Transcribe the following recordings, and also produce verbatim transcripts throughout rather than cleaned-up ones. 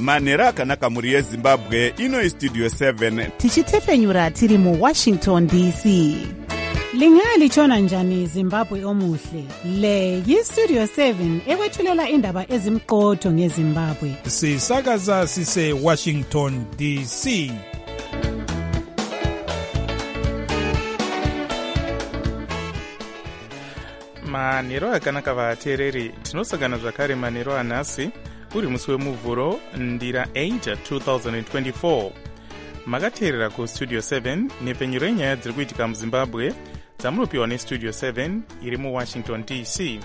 manhero akanaka mhuri yezimbabwe. Ino istudio seven tichitefenyura tiri muwashington D C. Lingalitshona njani Zimbabwe omuhle? Le yistudio seven ekwethulela indaba ezimqotho ngeZimbabwe. Sisakaza sise Washington D C. Manhero akanaka vateereri, tinosangana zvakare manhero anhasi uri musi wemuvhuro ndira eight twenty twenty-four. Makateerera kustudio seven nepfenyuro yenyaya dziri kuitika muZimbabwe dzamunopiwa nestudio seven iri muwashington D C.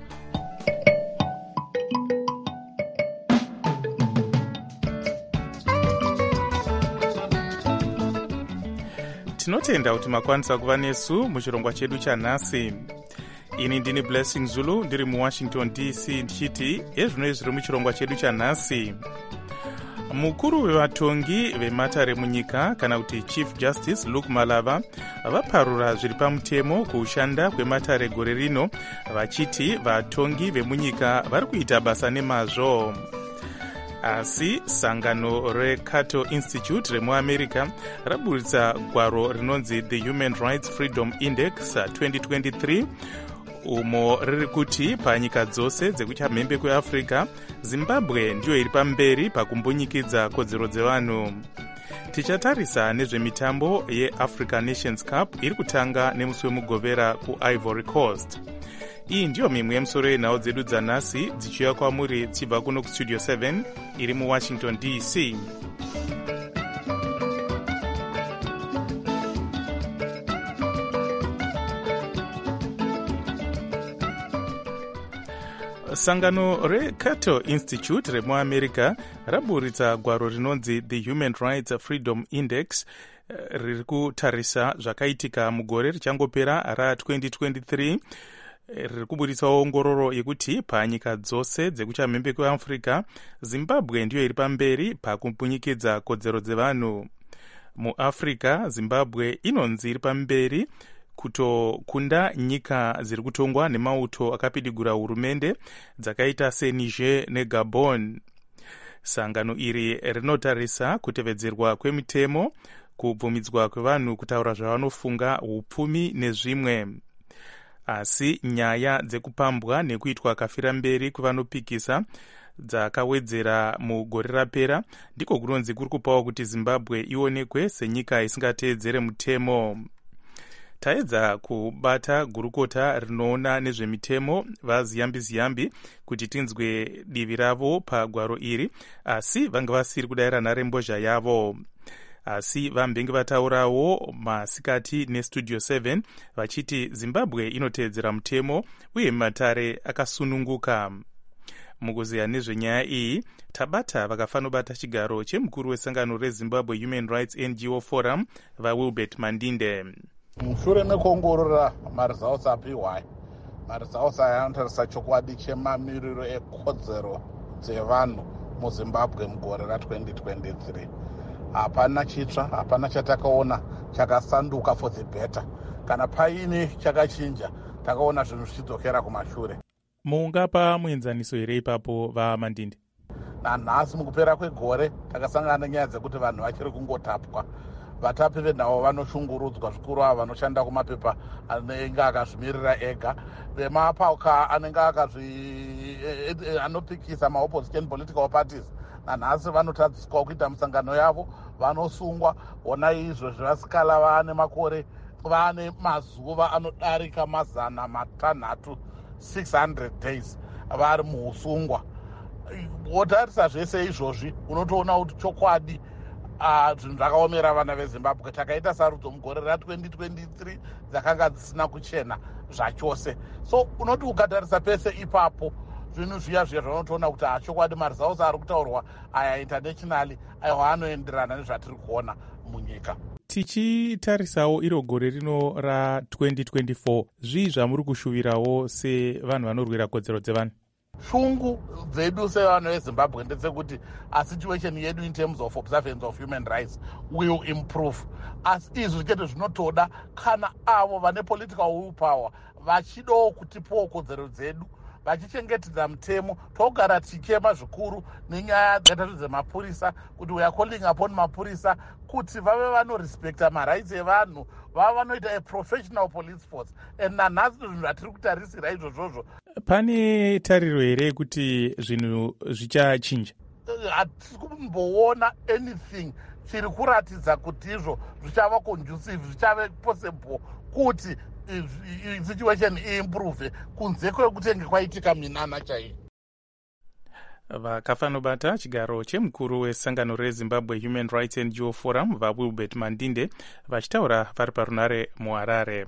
Tinotenda kuti makwanisa kuva nesu muchirongwa chedu chanhasi. Ini ndini Blessing Zulu ndiri muwashington D C ndichiti ezvino zviri muchirongwa chedu chanhasi. Mukuru wevatongi vematare munyika kana kuti Chief Justice Luke Malava vaparura zviri pamutemo kushanda kwematare gore rino, vachiti vatongi vemunyika vari kuita basa nemazvo. Asi sangano reCato Institute remuAmerica raburitsa gwaro rinonzi The Human Rights Freedom Index twenty twenty-three, umo riri kuti panyika dzose dzekuchamhembe kweAfrica, Zimbabwe ndiyo iri pamberi pakumbonyikidza kodzero dzevanhu. Tichatarisa nezvemitambo yeAfrican Nations Cup iri kutanga nemusi wemugovera kuIvory Coast. Iyi ndiyo mimwe yemusoro yenhau dzedu dzanhasi dzichiuya kwamuri dzichibva kuno kustudio seven iri muwashington D C. Sangano reCato Institute remuAmerica raburitsa gwaro rinonzi The Human Rights Freedom Index riri kutarisa zvakaitika mugore richangopera ra twenty twenty-three. Riri kuburitsa ongororo yekuti panyika dzose dzekuchamhembe kweAfrica, Zimbabwe ndiyo iri pamberi pakumbonyikidza kodzero dzevanhu. MuAfrica, Zimbabwe inonzi iri pamberi kutokunda nyika dziri kutongwa nemauto akapidigura hurumende dzakaita seNiger neGabon. Sangano iri rinotarisa kutevedzerwa kwemitemo, kubvumidzwa kwevanhu kutaura zvavanofunga, upfumi nezvimwe. Asi nyaya dzekupambwa nekuitwa kafira mberi kwevanopikisa dzakawedzera mugore rapera, ndiko kunonzi kuri kupawo kuti Zimbabwe ionekwe senyika isingateedzere mutemo. Taedza kubata gurukota rinoona nezvemitemo vaZiyambi Ziyambi kuti tinzwe divi ravo pagwaro iri, asi vanga vasiri kudayira nharembozha yavo. Asi vambenge vataurawo masikati nestudio seven vachiti Zimbabwe inoteedzera mutemo uye matare akasununguka. Mukuziya nezvenyaya iyi tabata vakafanobata chigaro chemukuru wesangano reZimbabwe Human Rights N G O Forum vaWilbert Mandinde. Mushure mekuongorora maresults apiwayo, maresults aya anotarisa chokwadi chemamiriro ekodzero dzevanhu muZimbabwe mugore ra twenty twenty-three. Hapana chitsva, hapana chatakaona chakasanduka for the better. Kana paine chakachinja, takaona zvinhu zvichidzokera kumashure. Mungapa muenzaniso here ipapo vaMandinde? Nanhasi mukupera kwegore takasangana nenyaya dzekuti vanhu vachiri kungotapwa. Vatapi venhau vanoshungurudzwa zvikuru ava vanoshanda kumapepa anenge akazvimirira ega. Vemapauka anenge akazvi anopikisa maopposition political parties, nanhasi vanotadziswa kuita misangano yavo, vanosungwa. Ona izvozvo vasikala vaane makore, vaane mazuva anodarika mazana matanhatu, six hundred days vari muusungwa. Wotarisa zvese izvozvi unotoona kuti chokwadi zvinhu zvakaomera vana veZimbabwe. Takaita sarudzo mugore ra twenty twenty-three dzakanga dzisina kuchena zvachose. So unoti ukatarisa pese ipapo zvinhu zviya zviya zvanotoona kuti chokwadi maresults ari kutaurwa aya internationally aiwa anoenderana nezvatiri kuona munyika. Tichitarisawo iro gore rino ra twenty twenty-four, zvii zvamuri kushuvirawo sevanhu vanorwira kodzero dzevanhu? Shungu dzedu sevanhu veZimbabwe ndedzekuti a situation yedu in terms of observance of human rights will improve. Asi izvi chete zvinotoda kana avo vane political will power vachidawo kutipawo kodzero dzedu vachichengetedza mutemo. Togara tichema zvikuru nenyaya dzakatatu dzemapurisa kuti we are calling upon mapurisa kuti vave vanorespekta marights evanhu, vava vanoita a professional police force. And nanhasi zvinhu zvatiri kutarisira izvozvozvo. Pane tariro here kuti zvinhu zvichachinja? Hatisi kumboona anything chiri kuratidza kuti izvo zvichava conducive, zvichava possible kuti situation iimprove kunze kwekutenge kwaitika minana chaiyo. Vakafanobata chigaro chemukuru wesangano reZimbabwe Human Rights N G O Forum vaWilbert Mandinde vachitaura vari parunare muHarare.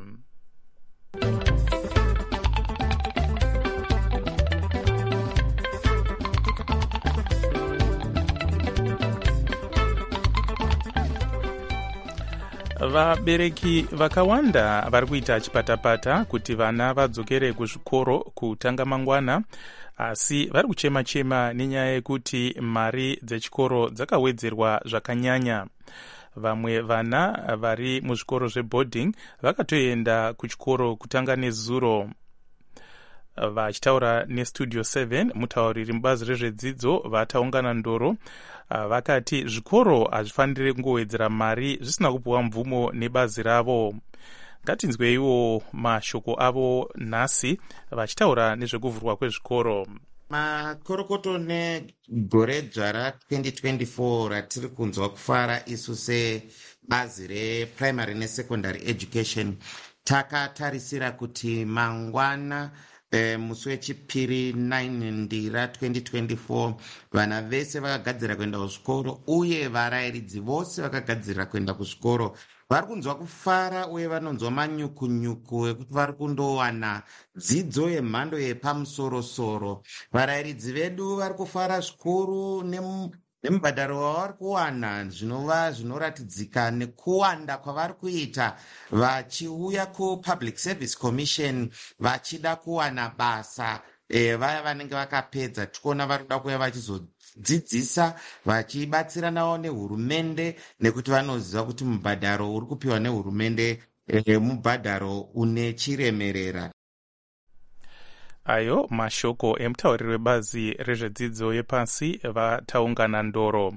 Vabereki vakawanda vari kuita chipatapata kuti vana vadzokere kuzvikoro kutanga mangwana, asi vari kuchema-chema nenyaya yekuti mari dzechikoro dzakawedzerwa zvakanyanya. Vamwe vana vari muzvikoro zveboarding vakatoenda kuchikoro kutanga nezuro. Vachitaura nestudio seven, mutauriri mubazi rezvedzidzo vataungana ndoro, vakati zvikoro hazvifanire kungowedzera mari zvisina kupiwa mvumo nebazi ravo. Ngatinzweiwo mashoko avo nhasi vachitaura nezvekuvhurwa kwezvikoro. Makorokoto negore dzvara twenty twenty-four ratiri kunzwa kufara isu sebazi reprimary nesecondary education, takatarisira kuti mangwana E, musi wechipiri nine ndira twenty twenty-four vana vese vakagadzira kuenda kuzvikoro uye varairidzi vose vakagadzira kuenda kuzvikoro. Vari kunzwa kufara uye vanonzwa manyukunyuku ekuti vari kundowana dzidzo yemhando yepamusoro-soro. Varairidzi vedu vari kufara zvikuru nemu nemubhadharo wavari kuwana zvinova zvinoratidzika nekuwanda kwavari kuita vachiuya kuPublic Service Commission vachida kuwana basa. E, vaya vanenge vakapedza tikuona vari kuda kuya vachizodzidzisa vachibatsiranawo nehurumende nekuti vanoziva kuti mubhadharo uri kupiwa nehurumende e, mubhadharo une chiremerera. Ayo mashoko emutauriri webazi rezvedzidzo yepasi vataungana ndoro.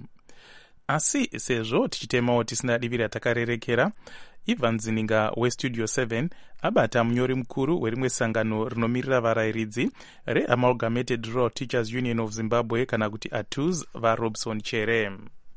Asi sezvo tichitemawo tisina divi ratakarerekera, Ivan Zininga westudio seven abata munyori mukuru werimwe sangano rinomirira varairidzi reAmalgamated Rural Teachers Union of Zimbabwe kana kuti A T U Z vaRobson Chere.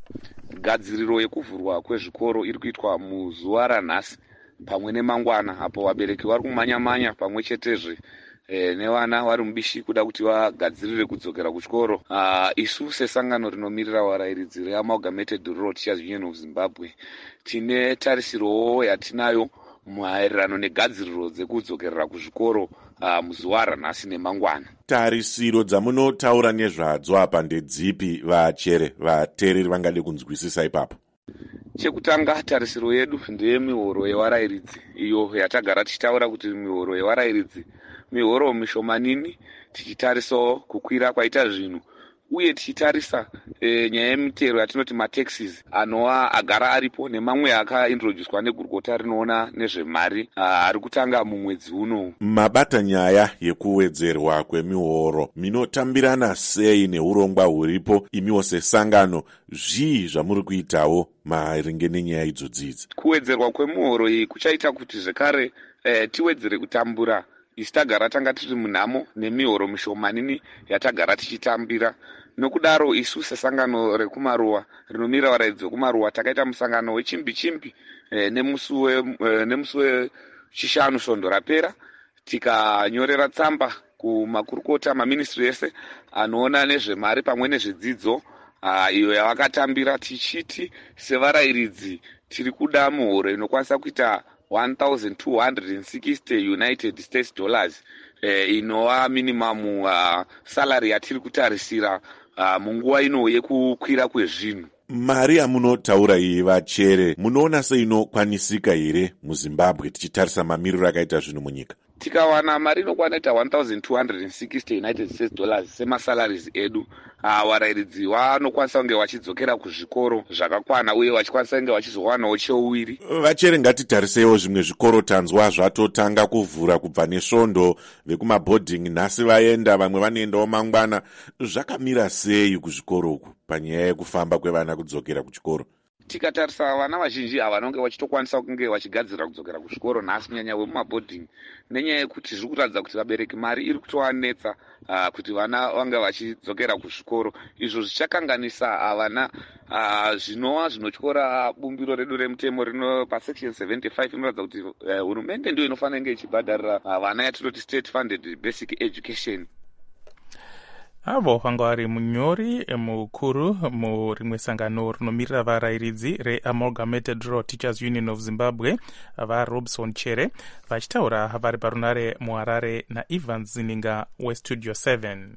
Gadziriro yekuvhurwa kwezvikoro iri kuitwa muzuva ranhasi pamwe nemangwana, apo vabereki vari kumanya-manya pamwe chetezve E, nevana vari mubishi kuda kuti vagadzirire kudzokera kuchikoro. Uh, isu sesangano rinomirira varairidzi reAmalgamated Rural Teachers Union of Zimbabwe tine tarisirowo yatinayo maererano negadziriro dzekudzokerera kuzvikoro uh, muzuva ranhasi nemangwana. Tarisiro dzamunotaura nezvadzo apa ndedzipi vachere vateereri vangade kunzwisisa ipapo? Chekutanga, tarisiro yedu ndeye mihoro yevarairidzi, iyo yatagara tichitaura kuti mihoro yevarairidzi mihoro mishomanini, tichitarisawo kukwira kwaita zvinhu uye tichitarisa e, nyaya yemitero yatinoti mataxes anova agara aripo nemamwe akaintroducedwa negurukota rinoona nezvemari ari kutanga mumwedzi uno. Mabata nyaya yekuwedzerwa kwemihoro, minotambirana sei neurongwa huripo imiwo sesangano? Zvii zvamuri kuitawo maringe nenyaya idzodzidzi? Kuwedzerwa kwemihoro iyi kuchaita kuti zvekare e, tiwedzere kutambura. Isi tagara tanga tiri munhamo nemihoro mishomanini yatagara tichitambira. Nokudaro isu sesangano rekumaruwa rinomirira varairidzi vekumaruwa takaita musangano wechimbi-chimbi e, nemusi wechishanu svondo rapera, tikanyorera tsamba kumakurukota maministri ese anoona nezvemari pamwe nezvedzidzo uh, iyo yavakatambira, tichiti sevarairidzi tiri kuda muhoro inokwanisa kuita one thousand two hundred sixty United States dollars eh, inova minimum uh, salary yatiri kutarisira uh, munguva ino yekukwira kwezvinhu. Mari amunotaura iyi vachere, munoona seino kwanisika here muZimbabwe tichitarisa mamiriro akaita zvinhu munyika? tikawana mari inokwana ita one thousand two hundred sixty united states dollars semasalaries edu, uh, varairidzi vanokwanisa kunge vachidzokera kuzvikoro zvakakwana uye vachikwanisa kunge vachizowanawo cheuviri. Vachere ngatitarisewo zvimwe zvikoro tanzwa zvatotanga kuvhura kubva nesvondo, vekumabhodhingi nhasi vaenda, vamwe vanoendawo mangwana. Zvakamira sei kuzvikoro uku panyaya yekufamba kwevana kudzokera kuchikoro? Tikatarisa vana vazhinji havanonge vachitokwanisa kunge vachigadzira kudzokera kuzvikoro nhasi, kunyanya vemumabhodhingi, nenyaya yekuti zviri kuratidza kuti vabereki mari iri kutovanetsa uh, kuti vana vange vachidzokera kuzvikoro. Izvo zvichakanganisa uh, vana uh, zvinova zvinotyora bumbiro redu remutemo rino pasection seventy-five inoratidza kuti uh, hurumende ndiyo inofanira kunge ichibhadharira uh, vana yatinoti state funded basic education. avo vanga vari munyori mukuru murimwe sangano rinomirira varairidzi reamalgamated rural teachers union of zimbabwe varobson chere vachitaura vari parunare muharare naivans zininga westudio seven.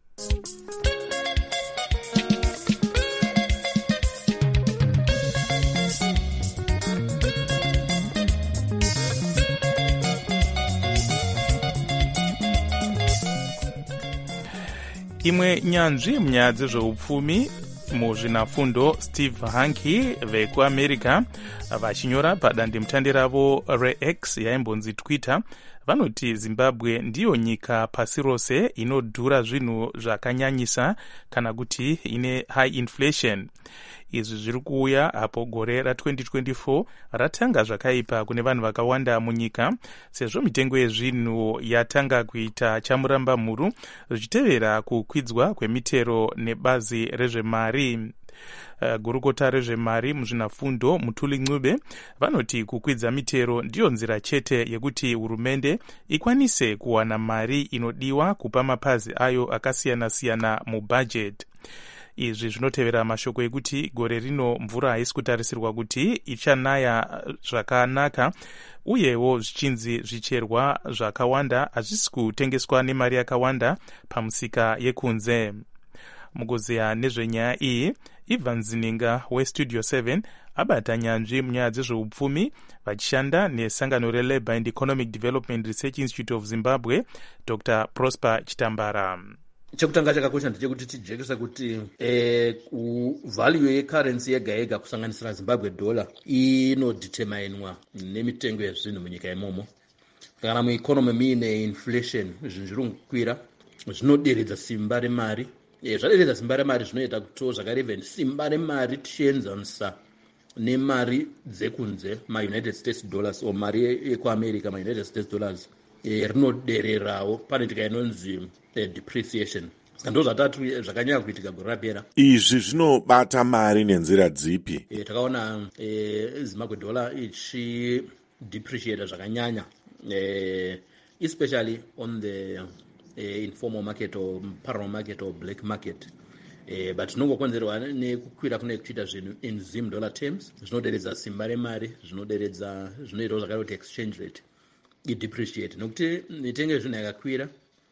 Imwe nyanzvi munyaya dzezveupfumi muzvinafundo Steve Hanke vekuamerica vachinyora padandemutande ravo reX yaimbonzi Twitter vanoti Zimbabwe ndiyo nyika pasi rose inodhura zvinhu zvakanyanyisa kana kuti ine high inflation. Izvi zviri kuuya apo gore ra-twenty twenty-four ratanga zvakaipa kune vanhu vakawanda munyika sezvo mitengo yezvinhu yatanga kuita chamuramba mhuru zvichitevera kukwidzwa kwemitero nebazi rezvemari. Uh, gurukota rezvemari muzvinafundo Mutuli Ncube vanoti kukwidza mitero ndiyo nzira chete yekuti hurumende ikwanise kuwana mari inodiwa kupa mapazi ayo akasiyana-siyana mubudget. Izvi zvinotevera mashoko ekuti gore rino mvura haisi kutarisirwa kuti ichanaya zvakanaka uyewo zvichinzi zvicherwa zvakawanda hazvisi kutengeswa nemari yakawanda pamusika yekunze. Mugozeya nezvenyaya iyi Ivan Zininga westudio seven abata nyanzvi munyaya dzezveupfumi vachishanda nesangano reLabour and Economic Development Research Institute of Zimbabwe Doctor Prosper Chitambara. Chekutanga chakakosha ndechekuti tijekesa kuti eh, value yecurrency yega yega kusanganisira Zimbabwe dollar inodeterminwa nemitengo yezvinhu munyika imomo. Kana mueconomy muine inflation zvinhu zviri kukwira zvinoderedza simba remari. Eh, zvaderedza simba remari zvinoita kuti zvakareven simba remari tichienzanisa nemari dzekunze ma-United States dollars o mari yekuamerica ma-United States dollars eh, rinodererawo panoitika inonzi eh, depreciation. Ndo zvatatu zvakanyanya kuitika gore rapera. Izvi zvinobata mari nenzira dzipi? Eh, takaona eh, Zimbabwe dollar ichi depreciate zvakanyanya eh, especially on the eh, informal market or parallel market or black market. Eh, but nongokonzerwa nekukwira kune kuita zvinhu in Zim dollar terms zvinoderedza simba remari, zvinoderedza zvinoita zvakare kuti exchange rate i depreciate nokuti mitengo yezvinhu yakakwira.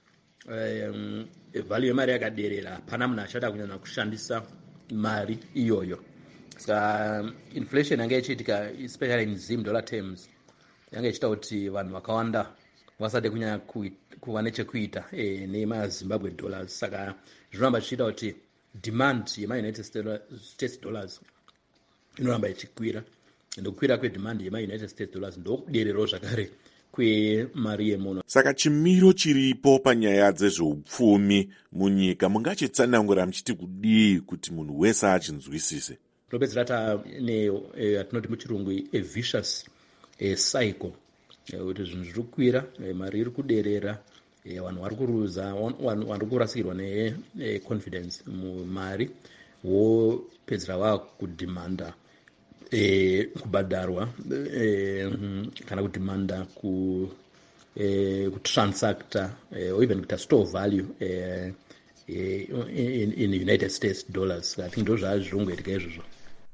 Um, value yemari yakaderera pana munhu achada kunyanya kushandisa mari iyoyo. Saka inflation yanga ichiitika especially in Zim dollar terms yanga ichiita kuti vanhu vakawanda vasade kunyanya kuva nechekuita eh, nemaZimbabwe dollars. Saka zvinoramba zvichiita kuti demand yema-United States dollars inoramba ichikwira. Ndokukwira kwedemand yema-United States dollars ndokudererawo zvakare kwemari yemuno. Saka chimiro chiripo panyaya dzezveupfumi munyika mungachitsanangura muchiti kudii kuti munhu wese achinzwisise? Topedzera tane atinoti muchirungu a vicious a cycle kuti zvinhu zviri kukwira, mari iri kuderera, vanhu vari kuruza, vanhu vari kurasikirwa neconfidence mumari, vopedzera vakudhimanda Eh, kubhadharwa eh, kana kudhimanda ku eh, kutransacta eh, or even kuita store value eh, eh, in, in United States dollars. I think those are zvongoitika izvozvo.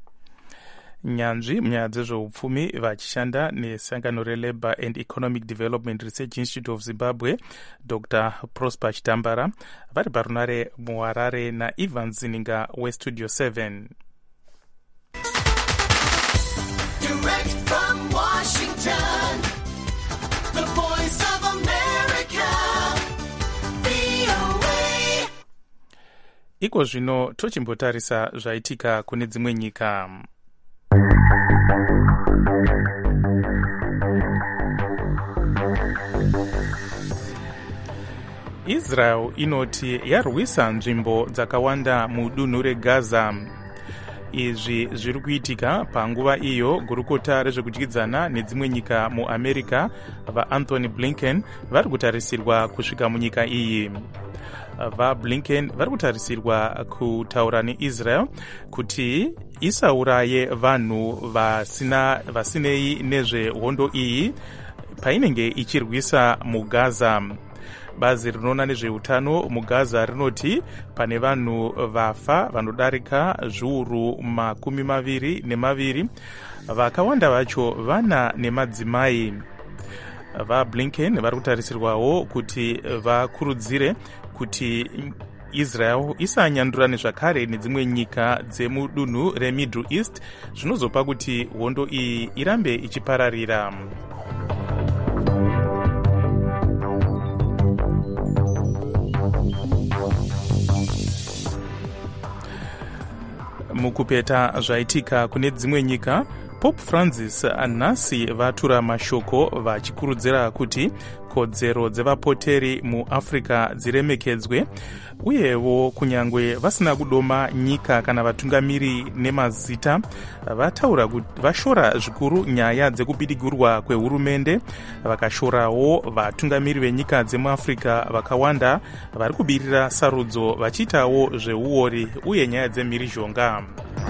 Nyanzvi munyaya dzezveupfumi vachishanda nesangano reLabour and Economic Development Research Institute of Zimbabwe Doctor Prosper Chitambara vari parunare muharare naIvan Zininga westudio seven. Direct from Washington, the voice of America. iko zvino tochimbotarisa zvaitika kune dzimwe nyika. Israel inoti yarwisa nzvimbo dzakawanda mudunhu reGaza. Izvi zviri kuitika panguva iyo gurukota rezvekudyidzana nedzimwe nyika muAmerica vaAnthony Blinken vari kutarisirwa kusvika munyika iyi. VaBlinken vari kutarisirwa kutaura neIsrael kuti isauraye vanhu vasina vasinei nezvehondo iyi painenge ichirwisa muGaza. Bazi rinoona nezveutano muGaza rinoti pane vanhu vafa vanodarika zviuru makumi maviri nemaviri, vakawanda vacho vana nemadzimai. VaBlinken vari kutarisirwawo kuti vakurudzire kuti Israel isanyandurane zvakare nedzimwe nyika dzemudunhu reMiddle East, zvinozopa kuti hondo iyi irambe ichipararira. Mukupeta zvaitika kune dzimwe nyika, Pope Francis nhasi vatura mashoko vachikurudzira kuti kodzero dzevapoteri muAfrica dziremekedzwe, uyewo kunyangwe vasina kudoma nyika kana vatungamiri nemazita, vataura kuti vashora zvikuru nyaya dzekupidigurwa kwehurumende, vakashorawo vatungamiri venyika dzemuAfrica vakawanda vari kubirira sarudzo vachiitawo zveuori uye nyaya dzemhirizhonga.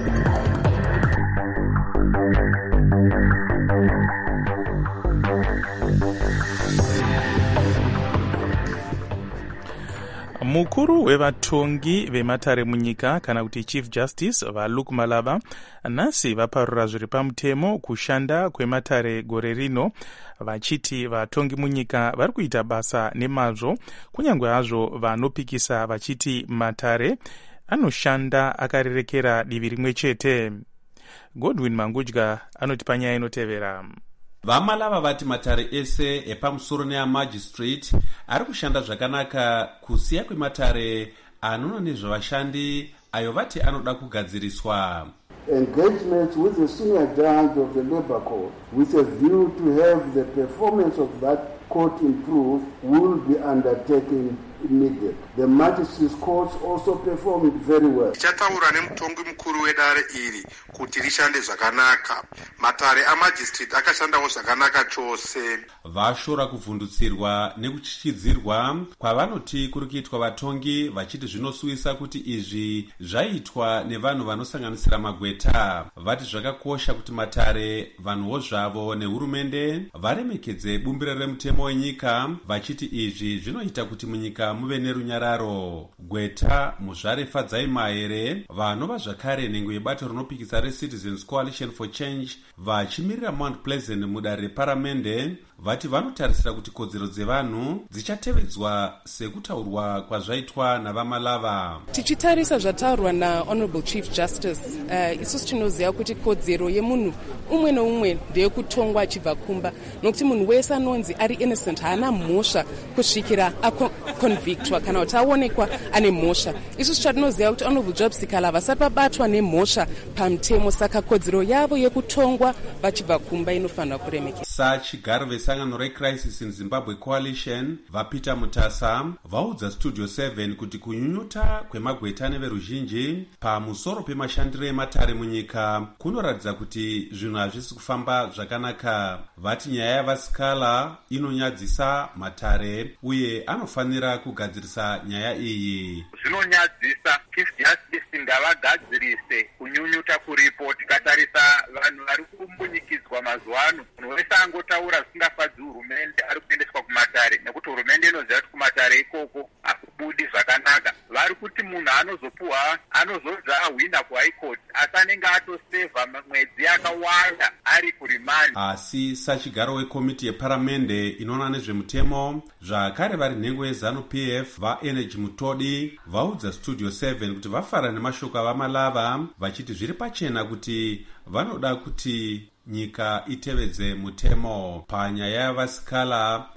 Mukuru wevatongi vematare munyika kana kuti Chief Justice vaLuke Malava nhasi vaparura zviri pamutemo kushanda kwematare gore rino, vachiti vatongi munyika vari kuita basa nemazvo, kunyange hazvo vanopikisa vachiti matare anoshanda akarerekera divi rimwe chete. Godwin Mangudya anoti panyaya inotevera. Vamalava vati matare ese epamusoro neamagistrate ari kushanda zvakanaka kusiya kwematare anoona nezvavashandi ayo vati anoda kugadziriswa. Engagement with the senior judge of the labor court with a view to have the performance of that court improved will be undertaken immediately. The magistrates courts also performed very well. Chataura nemutongi mukuru wedare iri kuti rishande zvakanaka. Matare amagistrate akashandawo zvakanaka chose. Vashora kuvhundutsirwa nekuchichidzirwa kwavanoti kuri kuitwa vatongi, vachiti zvinosuwisa kuti izvi zvaitwa nevanhu vanosanganisira magweta. Vati zvakakosha kuti matare, vanhuwo zvavo nehurumende varemekedze bumbiro remutemo wenyika, vachiti izvi zvinoita kuti munyika muve nerunyararo. Gweta muzvare Fadzai Mahere vanova zvakare nhengo yebato rinopikisa reCitizens Coalition for Change vachimirira Mount Pleasant mudare reparamende vati vanotarisira kuti kodzero dzevanhu dzichatevedzwa sekutaurwa kwazvaitwa navamalava. Tichitarisa zvataurwa naHonorable Chief Justice, uh, isusu tinoziva kuti kodzero yemunhu umwe neumwe ndeyekutongwa achibva kumba, nokuti munhu wese anonzi ari innocent haana mhosva kusvikira akonvictwa kana kuti aonekwa ane mhosva. Isusu chatinoziva kuti Honorable Job Sikala vasati vabatwa nemhosva pamutemo, saka kodzero yavo yekutongwa vachibva kumba inofanira kuremekedzwa. Sachigaro vesangano reCrisis in Zimbabwe Coalition vaPeter Mutasa vaudza Studio seven kuti kunyunyuta kwemagweta neveruzhinji pamusoro pemashandiro ematare munyika kunoratidza kuti zvinhu hazvisi kufamba zvakanaka. Vati nyaya yavasikala inonyadzisa matare uye anofanira kugadzirisa nyaya iyi. Zvinonyadzisa Chief Justice ngavagadzirise kunyunyuta kuripo. Tikatarisa vanhu vari kumbunyikidzwa mazuva ano, munhu wese angotaura zvisingafadzi hurumende ari kuendeswa kumatare, nekuti hurumende inoziva kuti kumatare ikoko hakubudi zvakanaka. Vari kuti munhu anozopuhwa anozodza ahwina kuhigh court asi anenge atosevha mwedzi yakawanda ari kurimani. Asi sachigaro wekomiti yeparamende inoona nezvemutemo zvakare vari nhengo yeZanu P F vaEnergy Mutodi vaudza Studio seven kuti vafara nemashoko avamalava, vachiti zviri pachena kuti vanoda kuti nyika itevedze mutemo. Panyaya yavasikala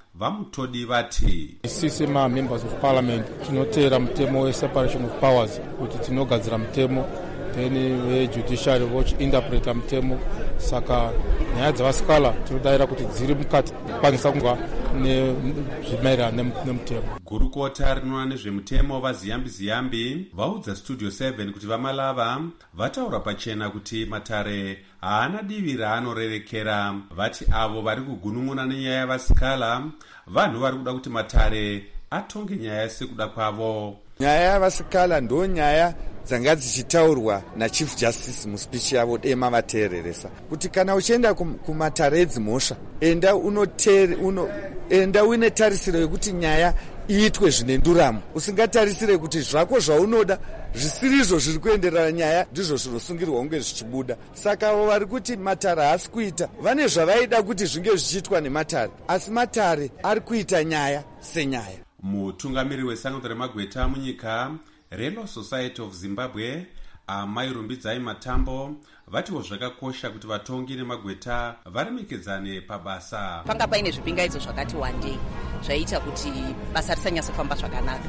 vamutodi vati isi semamembers of parliament tinoteera mutemo weseparation of powers kuti tinogadzira mutemo then vejudiciary vochiinterpreta mutemo. Saka nyaya dzavasikala tinodayira kuti dziri mukati kukwanisa kunga nezvimairana nemutemo. Gurukota rinoona nezvemutemo vaziyambi ziyambi vaudza studio seven kuti vamalava vataura pachena kuti matare haana divi raanorerekera. Vati avo vari kugunun'una nenyaya yavasikala vanhu vari kuda kuti matare atonge nyaya sekuda kwavo. Nyaya yavasikala ndo nyaya dzanga dzichitaurwa nachief justice muspeech yavo dema vateereresa kuti kana uchienda kumatare edzimhosva enda unotere uno enda uine tarisiro yekuti nyaya iitwe zvine nduramo, usingatarisire kuti zvako zvaunoda zvisirizvo zviri kuenderera nyaya ndizvo zvinosungirwa kunge zvichibuda. Saka avo vari kuti matare haasi kuita vane zvavaida kuti zvinge zvichiitwa nematare, asi matare ari kuita nyaya senyaya. Mutungamiri wesangano remagweta munyika Relo Society of Zimbabwe Amai Rumbidzai Matambo vatiwo zvakakosha kuti vatongi nemagweta varemekedzane pabasa. Panga paine zvipingaidzo zvakati wandei zvaita kuti basa risanyatsofamba zvakanaka.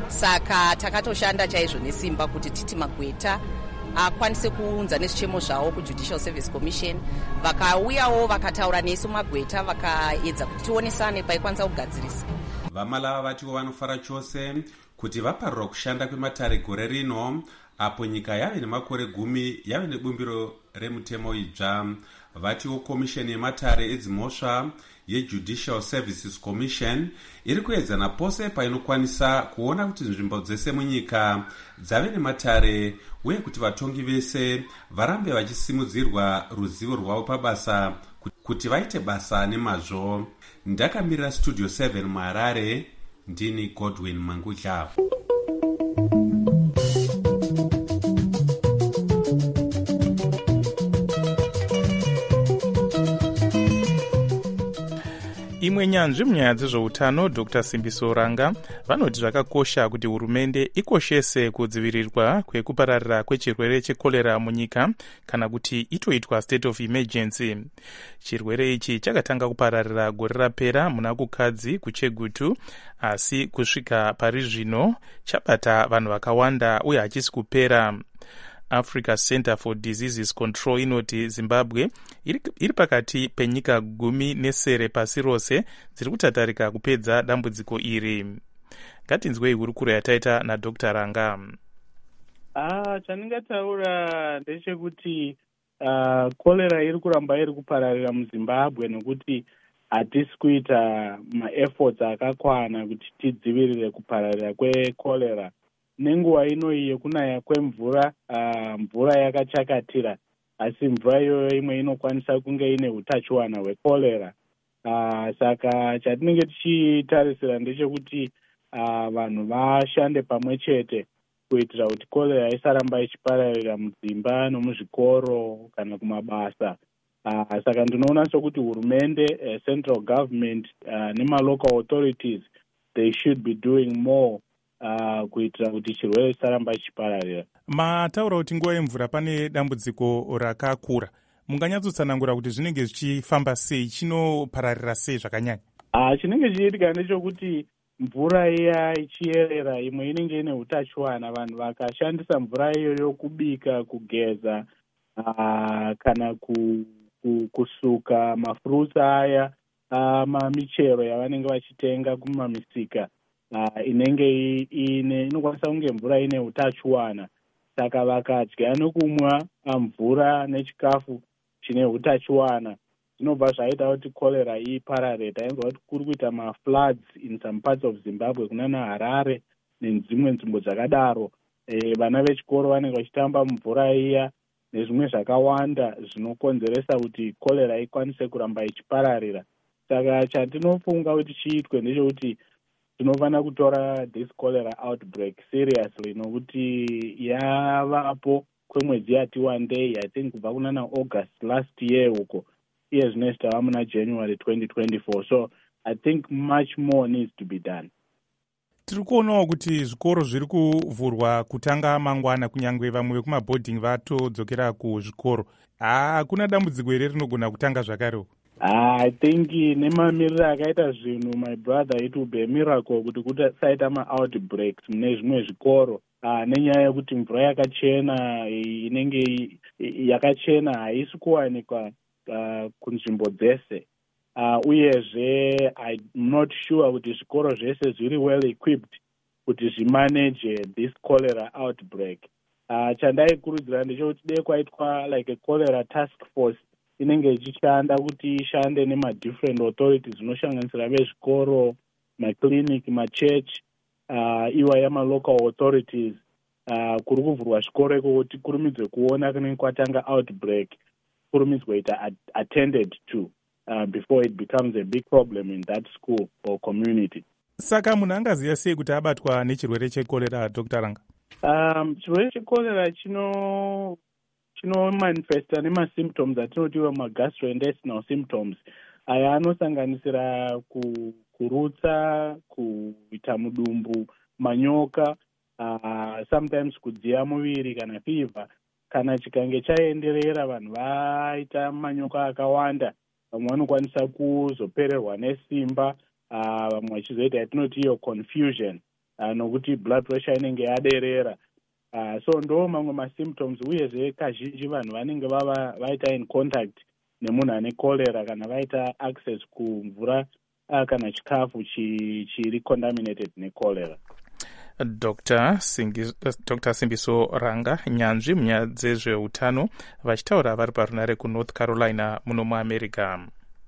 Saka takatoshanda chaizvo nesimba kuti titi magweta akwanise kuunza nezvichemo zvavo kuJudicial Service Commission. Vakauyawo vakataura nesu magweta vakaedza kuti tionesane paikwanisa kugadzirisa. Vamalava vatiwo vanofara chose kuti vaparura kushanda kwematare gore rino apo nyika yave nemakore gumi yave nebumbiro remutemo idzva. Vatiwo komisheni yematare edzimhosva yeJudicial Services Commission iri kuedzana pose painokwanisa kuona kuti nzvimbo dzese munyika dzave nematare uye kuti vatongi vese varambe vachisimudzirwa ruzivo rwavo pabasa kuti vaite basa nemazvo. Ndakamirira Studio seven muHarare, ndini Godwin Mangudla. Imwe nyanzvi munyaya dzezveutano Doctor Simbiso Ranga vanoti zvakakosha kuti hurumende ikoshese kudzivirirwa kwekupararira kwechirwere chekorera munyika kana kuti itoitwa state of emergency. Chirwere ichi chakatanga kupararira gore rapera muna kukadzi kuChegutu, asi kusvika pari zvino chabata vanhu vakawanda uye hachisi kupera. Africa Center for Diseases Control inoti Zimbabwe iri, iri pakati penyika gumi nesere pasi rose dziri kutatarika kupedza dambudziko iri. Ngatinzwei hurukuro yataita naDr Ranga. Ah, chandingataura ndechekuti uh, kolera iri kuramba iri kupararira muZimbabwe nekuti hatisi kuita maefforts akakwana kuti tidzivirire kupararira kwekolera. Nenguva ino iyo kunaya kwemvura, uh, mvura yakachakatira, asi mvura iyoyo imwe inokwanisa kunge ine utachiwana hwekolera. Uh, saka chatinenge tichitarisira ndechekuti uh, vanhu vashande pamwe chete kuitira kuti kolera isaramba ichipararira mudzimba nomuzvikoro kana kumabasa. Uh, saka ndinoona sokuti hurumende, uh, central government uh, nemalocal authorities, they should be doing more Uh, kuitira kuti chirwere chisaramba chipararira. Mataura kuti nguva yemvura pane dambudziko rakakura. Munganyatsotsanangura kuti zvinenge zvichifamba sei, chinopararira sei zvakanyanya? Ah, chinenge chiitika ndechekuti mvura iya ichiyerera imwe inenge ine utachiwana, vanhu vakashandisa mvura iyoyo kubika, kugeza, uh, kana ku, ku, kusuka mafruits aya, uh, mamichero yavanenge vachitenga kumamisika. Uh, inenge ine inokwanisa kunge mvura ine utachiwana, saka vakadya nokumwa mvura nechikafu chine utachiwana zvinobva zvaita kuti kolera iparare. Tainzwa kuti kuri kuita mafloods in some parts of Zimbabwe kunana Harare nedzimwe nzvimbo dzakadaro. E, vana vechikoro vanenge vachitamba mvura iya nezvimwe zvakawanda zvinokonzeresa kuti kolera ikwanise kuramba ichipararira. Saka chatinofunga kuti chiitwe ndechekuti tinofanira kutora this cholera outbreak seriously nokuti yavapo kwemwedzi yati wandei, I think kubva kunana August last year uko, iye zvino tava muna January twenty twenty-four. So I think much more needs to be done. Tiri kuonawo kuti zvikoro zviri kuvhurwa kutanga mangwana, kunyangwe vamwe vekumaboarding vatodzokera kuzvikoro. Hakuna dambudziko here rinogona kutanga zvakarewo? I think nemamiriro akaita zvinhu my brother it will be a miracle kuti kusaita ma-outbreaks mune zvimwe zvikoro uh, nenyaya yekuti mvura yakachena inenge yakachena haisi kuwanikwa uh, kunzvimbo dzese uh, uyezve I'm not sure kuti zvikoro zvese zviri well equipped kuti zvimanage this cholera outbreak. Uh, chandaikurudzira ndechekuti dei kwaitwa like a cholera task force inenge ichishanda kuti ishande nema-different authorities zvinoshanganisira vezvikoro, maclinic, machurch, uh, iwa yama-local authorities. Uh, kuri kuvhurwa zvikoro iko kuti kurumidzwe kuona kunenge kwatanga outbreak, kurumidzwe ita attended to uh, before it becomes a big problem in that school or community. Saka munhu angaziva sei kuti abatwa nechirwere chekorera, Doctor Ranga? Um, chirwere chekorera chino chinomanifesta nemasymptoms atinotiwa ma-gastrointestinal symptoms. Aya anosanganisira kurutsa, kuita mudumbu, manyoka, uh, sometimes kudziya muviri kana fever. Kana chikange chaenderera vanhu vaita manyoka akawanda, vamwe vanokwanisa kuzopererwa nesimba, uh, vamwe vachizoita yatinoti iyo confusion, uh, nokuti blood pressure inenge yaderera. Uh, so ndo mamwe ma-symptoms uyezve kazhinji vanhu vanenge vava vaita in contact nemunhu ane cholera kana vaita access kumvura uh, kana chikafu chiri chi contaminated necholera. Dr Dr Simbiso Ranga, nyanzvi munyaya dzezveutano, vachitaura vari parunare kuNorth Carolina muno muAmerica.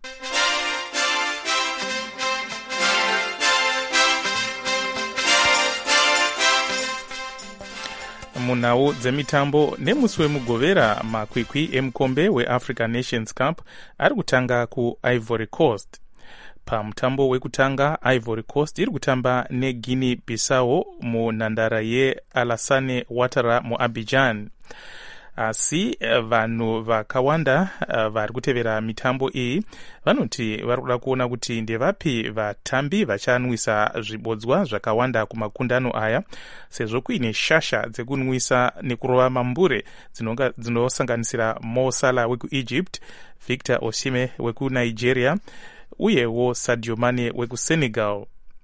Munhau dzemitambo, nemusi wemugovera makwikwi emukombe weAfrican Nations Cup ari kutanga kuIvory Coast. Pamutambo wekutanga, Ivory Coast iri kutamba neGuinea Bissau munhandara yeAlassane Ouattara muAbidjan. Asi vanhu vakawanda vari kutevera mitambo iyi vanoti vari kuda kuona kuti ndevapi vatambi vachanwisa zvibodzwa zvakawanda kumakundano aya, sezvo kuine shasha dzekunwisa nekurova mambure dzinosanganisira Mo Salah wekuEgypt, Victor Osimhen wekunigeria uyewo Sadio Mane wekuSenegal.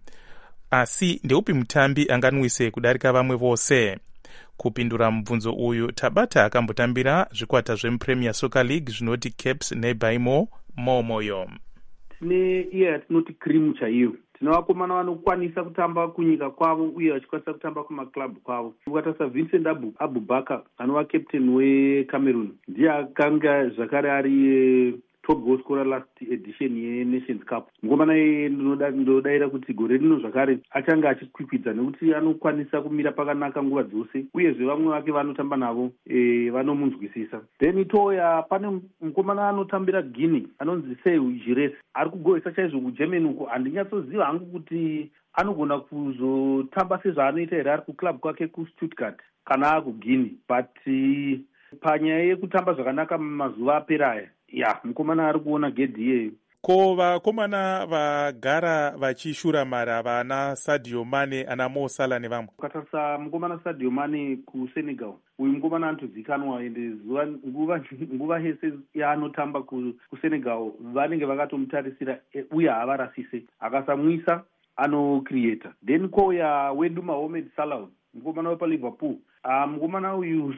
Asi ndeupi mutambi anganwise kudarika vamwe vose? Kupindura mubvunzo uyu tabata akambotambira zvikwata zvemuPremier Soccer League zvinoti Caps neBaimo Momoyo. Tine iye yatinoti cream chaiyo. Tine vakomana vanokwanisa kutamba kunyika kwavo uye vachikwanisa kutamba kumaklabhu kwavo. Ukatarisa Vincent Abu Abubakar anova captain weCameroon, ndiye akanga zvakare ari top goal scorer last edition yeNations Cup. Mukomana iye ndinodaira kuti gore rino zvakare achanga achikwikwidza nekuti anokwanisa kumira pakanaka nguva dzose, uyezve vamwe vake vanotamba navo e, vanomunzwisisa. Then toya pane mukomana anotambira Guinea anonzi Seyu Jires, ari kugohesa chaizvo kuGermany uko. Handinyatsoziva hangu kuti anogona kuzotamba sezvaanoita here ari kuclub kwake kuStuttgart kana akuGuinea, but panyaya yekutamba zvakanaka mazuva apera ya mukomana ari kuona gedhi iyeyo. Ko vakomana vagara vachishuramara vana Sadio Mane, ana Mo Salah nevamwe? Ukatarisa mukomana Sadio Mane kuSenegal, uyu mukomana anotozikanwa ende nguva nguva yese yaanotamba kuSenegal vanenge vakatomutarisira uye havarasise, akasamwisa anocreata. Then koya wedu Mohamed Salah, mukomana wepaLiverpool, ah mukomana uyu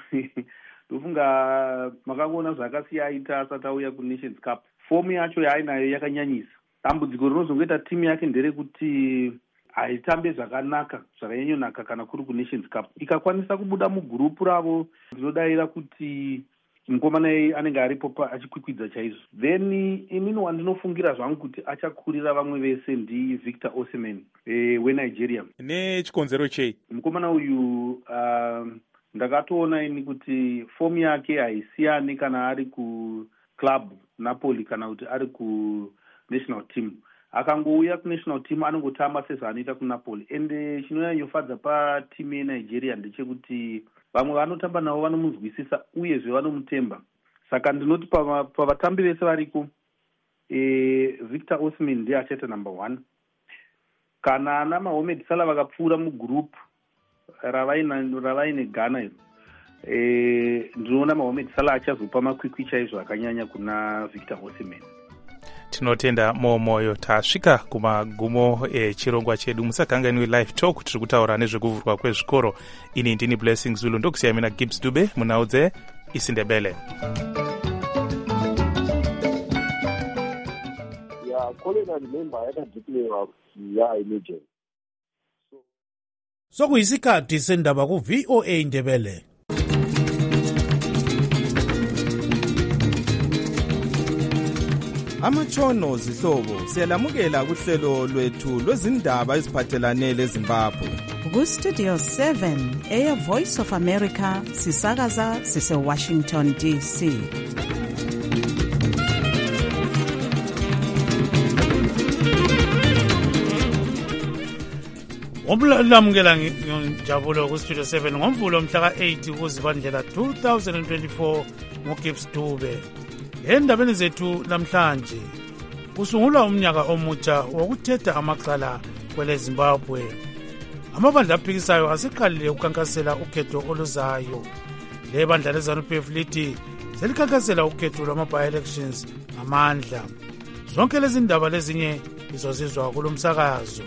ndofunga makaona zvakasiya aita asati auya kuNations Cup. Fomu yacho yaainayo yakanyanyisa. Dambudziko rinozongoita timu yake nderekuti haitambe zvakanaka, zvakanyanyonaka kana kuri kuNations Cup. Ikakwanisa kubuda mugurupu ravo, ndinodaira kuti mukomana iye anenge aripo achikwikwidza chaizvo. Then imini wandinofungira zvangu kuti achakurira vamwe vese ndi Victor Osimhen e, weNigeria. Nechikonzero chei? Mukomana uyu uh, ndakatoona ini kuti fomu yake haisiyani kana ari kuclub Napoli kana kuti ari kunational team. Akangouya kunational team anongotamba sezvaanoita kuNapoli. Ende chinonyanyofadza patimu yeNigeria ndechekuti vamwe vanotamba navo vanomunzwisisa uyezve vanomutemba. Saka ndinoti pavatambi vese variko, e, Victor Osimhen ndiye achaita number one. Kana ana Mohamed Salah vakapfuura mugurupu ravaine ravaine Ghana iro, e, ndinoona Mohamed Salah achazopa makwikwi chaizvo akanyanya kuna Victor Osimhen. tinotenda momoyo. Tasvika kumagumo echirongwa chedu. Musakanganwe live talk, tiri kutaura nezvekuvhurwa kwezvikoro. Ini ndini Blessing Zulu, ndokusiya mina Gibbs Dube munhau dzeIsindebele. sokuyisikhathi sendaba ku-V O A Indebele. Amatshono zihlobo siyalamukela kuhlelo lwethu lwezindaba eziphathelane leZimbabwe. Ku-Studio seven eya Voice of America sisakaza sise-Washington D C. Lamukela njabulo ku-Studio seven ngomvulo mhla ka-eight kuzibandlela two thousand twenty-four ngoGibbs Dube. Endabeni zethu namhlanje kusungulwa umnyaka omutsha wokuthetha amacala kwele Zimbabwe. Amabandla aphikisayo aseqalile ukukankasela ukhetho oluzayo. Le bandla leZANU-P F lithi selikankasela ukhetho lwama-by-elections ngamandla. Zonke lezi ndaba lezinye izozizwa kulo msakazo.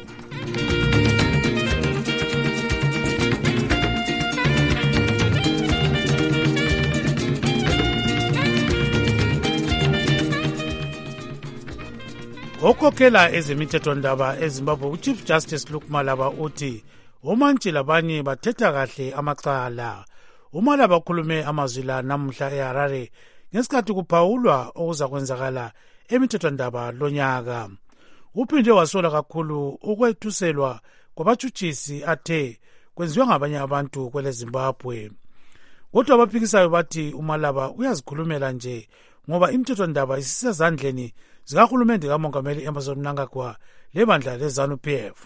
Okhokhela ezemithethondaba eZimbabwe uChief Justice Luke Malaba uthi omantshi labanye bathetha kahle amacala. uMalaba ukhulume amazwi la namuhla eHarare ngesikhathi kuphawulwa okuza kwenzakala emithethondaba lonyaka. Uphinde wasola kakhulu ukwethuselwa kwabatshutshisi athe kwenziwa ngabanye abantu kwele Zimbabwe. Kodwa abaphikisayo bathi uMalaba uyazikhulumela nje ngoba imithethondaba isisezandleni zikahulumende kamongameli Emmerson Mnangagwa lebandla leZANU-P F.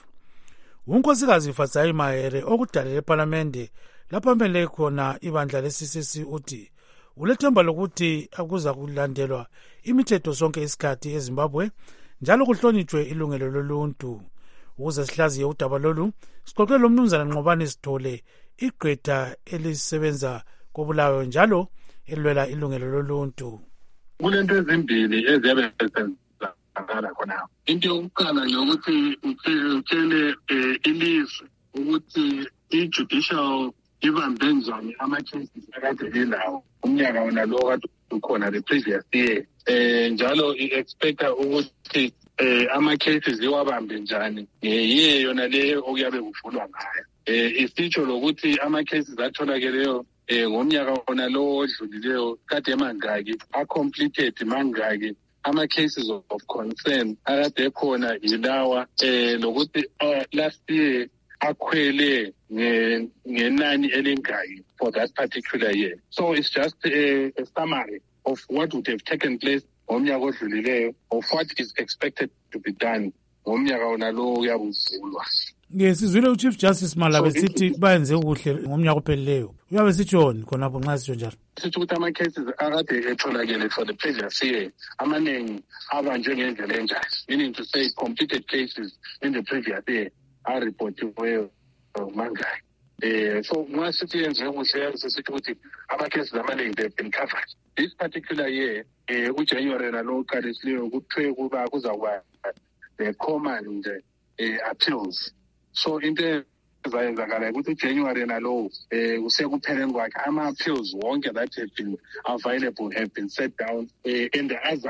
Unkosikazi Fatsai Mahere okudalela eParliamente laphamele khona ibandla le-C C C uthi ulethemba lokuthi akuza kulandelwa imithetho sonke isikhathi eZimbabwe njalo kuhlonitshwe ilungelo loluntu. Ukuze sihlaziye udaba lolu sixoxe lo mnumzana Nqobani Sithole, igqwetha elisebenza koBulawayo njalo elwela ilungelo loluntu. Kulento ezimbili eziyabe zenzakala khona. Into yokuqala nyokuthi utshele ilizwe ukuthi i-judicial ibambe njani ama-cases akade elawo umnyaka wona lo kade ukhona the previous year. Eh njalo i-expecta ukuthi eh ama-cases iwabambe njani yiye yona le okuyabe kuvulwa ngayo. Eh isitsho lokuthi ama-cases atholakeleyo eh ngomnyaka wona lo odlulileyo kade mangaki a-completed mangaki ama-cases of concern akade khona yilawa eh lokuthi last year akhwele ngenani elingaki for that particular year. So it's just a, a summary of what would have taken place ngomnyaka odlulileyo, of what is expected to be done ngomnyaka wona lo uyabuvulwa. Ngesizwile uChief Justice Malaba sithi bayenze kuhle ngomnyaka ophelileyo. Uyabe sitshoni khonapho nxa sitsho njalo? Sithi ukuthi ama-cases akade etholakele for the previous year amaningi abanjwe ngendlela enjani, meaning to say completed cases in the previous year are reportiweyo mangaki. Eh so nxa sithi yenze kuhle sithi ukuthi ama-cases amaningi they've been covered. This particular year eh uJanuary nalo uqalisileyo kuthiwe kuba kuzakuba the command eh appeals. So into ezayenzakala ukuthi uJanuary nalo eh kusekupheleni kwakhe ama-appeals wonke that have been available have been set down eh and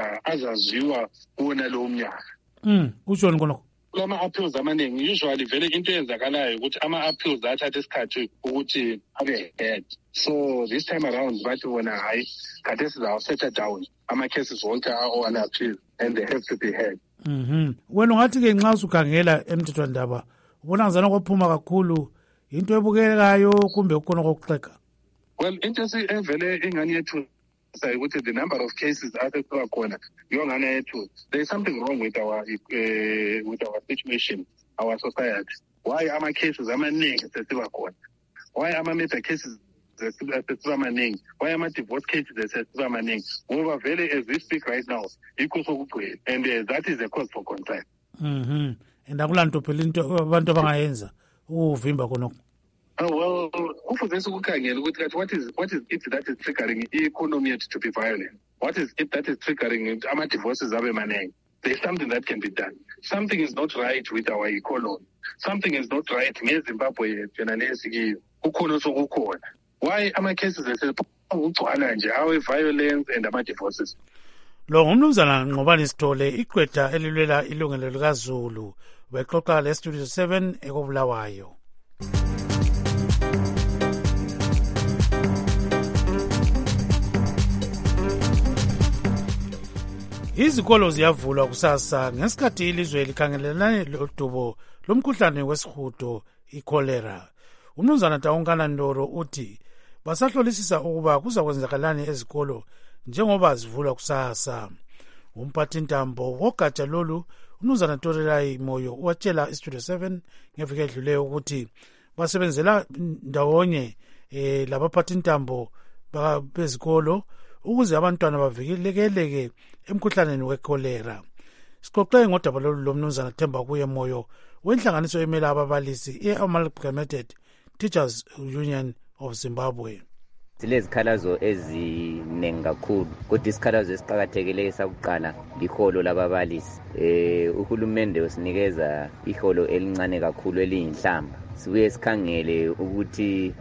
azaziwa kuwona lo mnyaka. Mm kutshoni khonokho? Lama-appeals amaningi usually vele into eyenzakalayo ukuthi ama-appeals athatha isikhathi ukuthi abe heard. So this time around bathi wona hayi kade sizawasetha down ama-cases wonke awo-appeal and they have to be heard. Mhm. Wena ungathi-ke nxa usukhangela emthethwandaba ubona ngazana kwaphuma kakhulu into ebukekayo kumbe ukhona kokuxeka? Well, into evele ingane yethu say ukuthi the number of cases asekuba khona yongane yethu, there is something wrong with our uh, with our situation, our society. Why ama-cases amaningi sesiba khona? Why ama-murder cases sesiba maningi? Why ama-divorce cases sesiba maningi? Ngoba vele as we speak right now yikho sokugcwele, and uh, that is a cause for concern. Mhm. And akulanto phela into abantu abangayenza ukuvimba khonokho. Oh well, kufuze sikukhangela ukuthi what is what is it that is triggering i-economy yethu to be violent? What is it that is triggering ama-divorces abe maningi? there's something that can be done. Something is not right with our economy. Something is not right ngeZimbabwe yona lesikiyo. Kukhona sokukhona. Why ama-cases esegcwala nje awe-violence and ama-divorces? Lo ngumnumzana Nqobani Sithole, iqwetha elilwela ilungelo likaZulu, bexoxa leStudio seven ekobulawayo. Izikolo ziyavulwa kusasa ngesikhathi ilizwe likhangelelane lodubo lomkhuhlane wesihudo icholera. Umnumzana Taungana Ndoro uthi basahlolisisa ukuba kuzakwenzakalani ezikolo njengoba zivulwa kusasa. Umphathintambo wogatsha lolu umnumzana Torelai Moyo watshela iStudio seven ngeviki edluleyo ukuthi basebenzela ndawonye eh labaphathintambo bezikolo ukuze abantwana bavikeleke emkhuhlaneni wecholera. Sixoxe ngodaba lolu lomnumzana Themba kuye Moyo wenhlanganiso emela ababalisi i-Amalgamated Teachers Union of Zimbabwe. Silezikhalazo eziningi kakhulu kodwa isikhalazo esiqhakathekile sakuqala liholo lababalisi. Eh uhulumende usinikeza iholo elincane kakhulu eliyinhlamba. Sibuye sikhangele ukuthi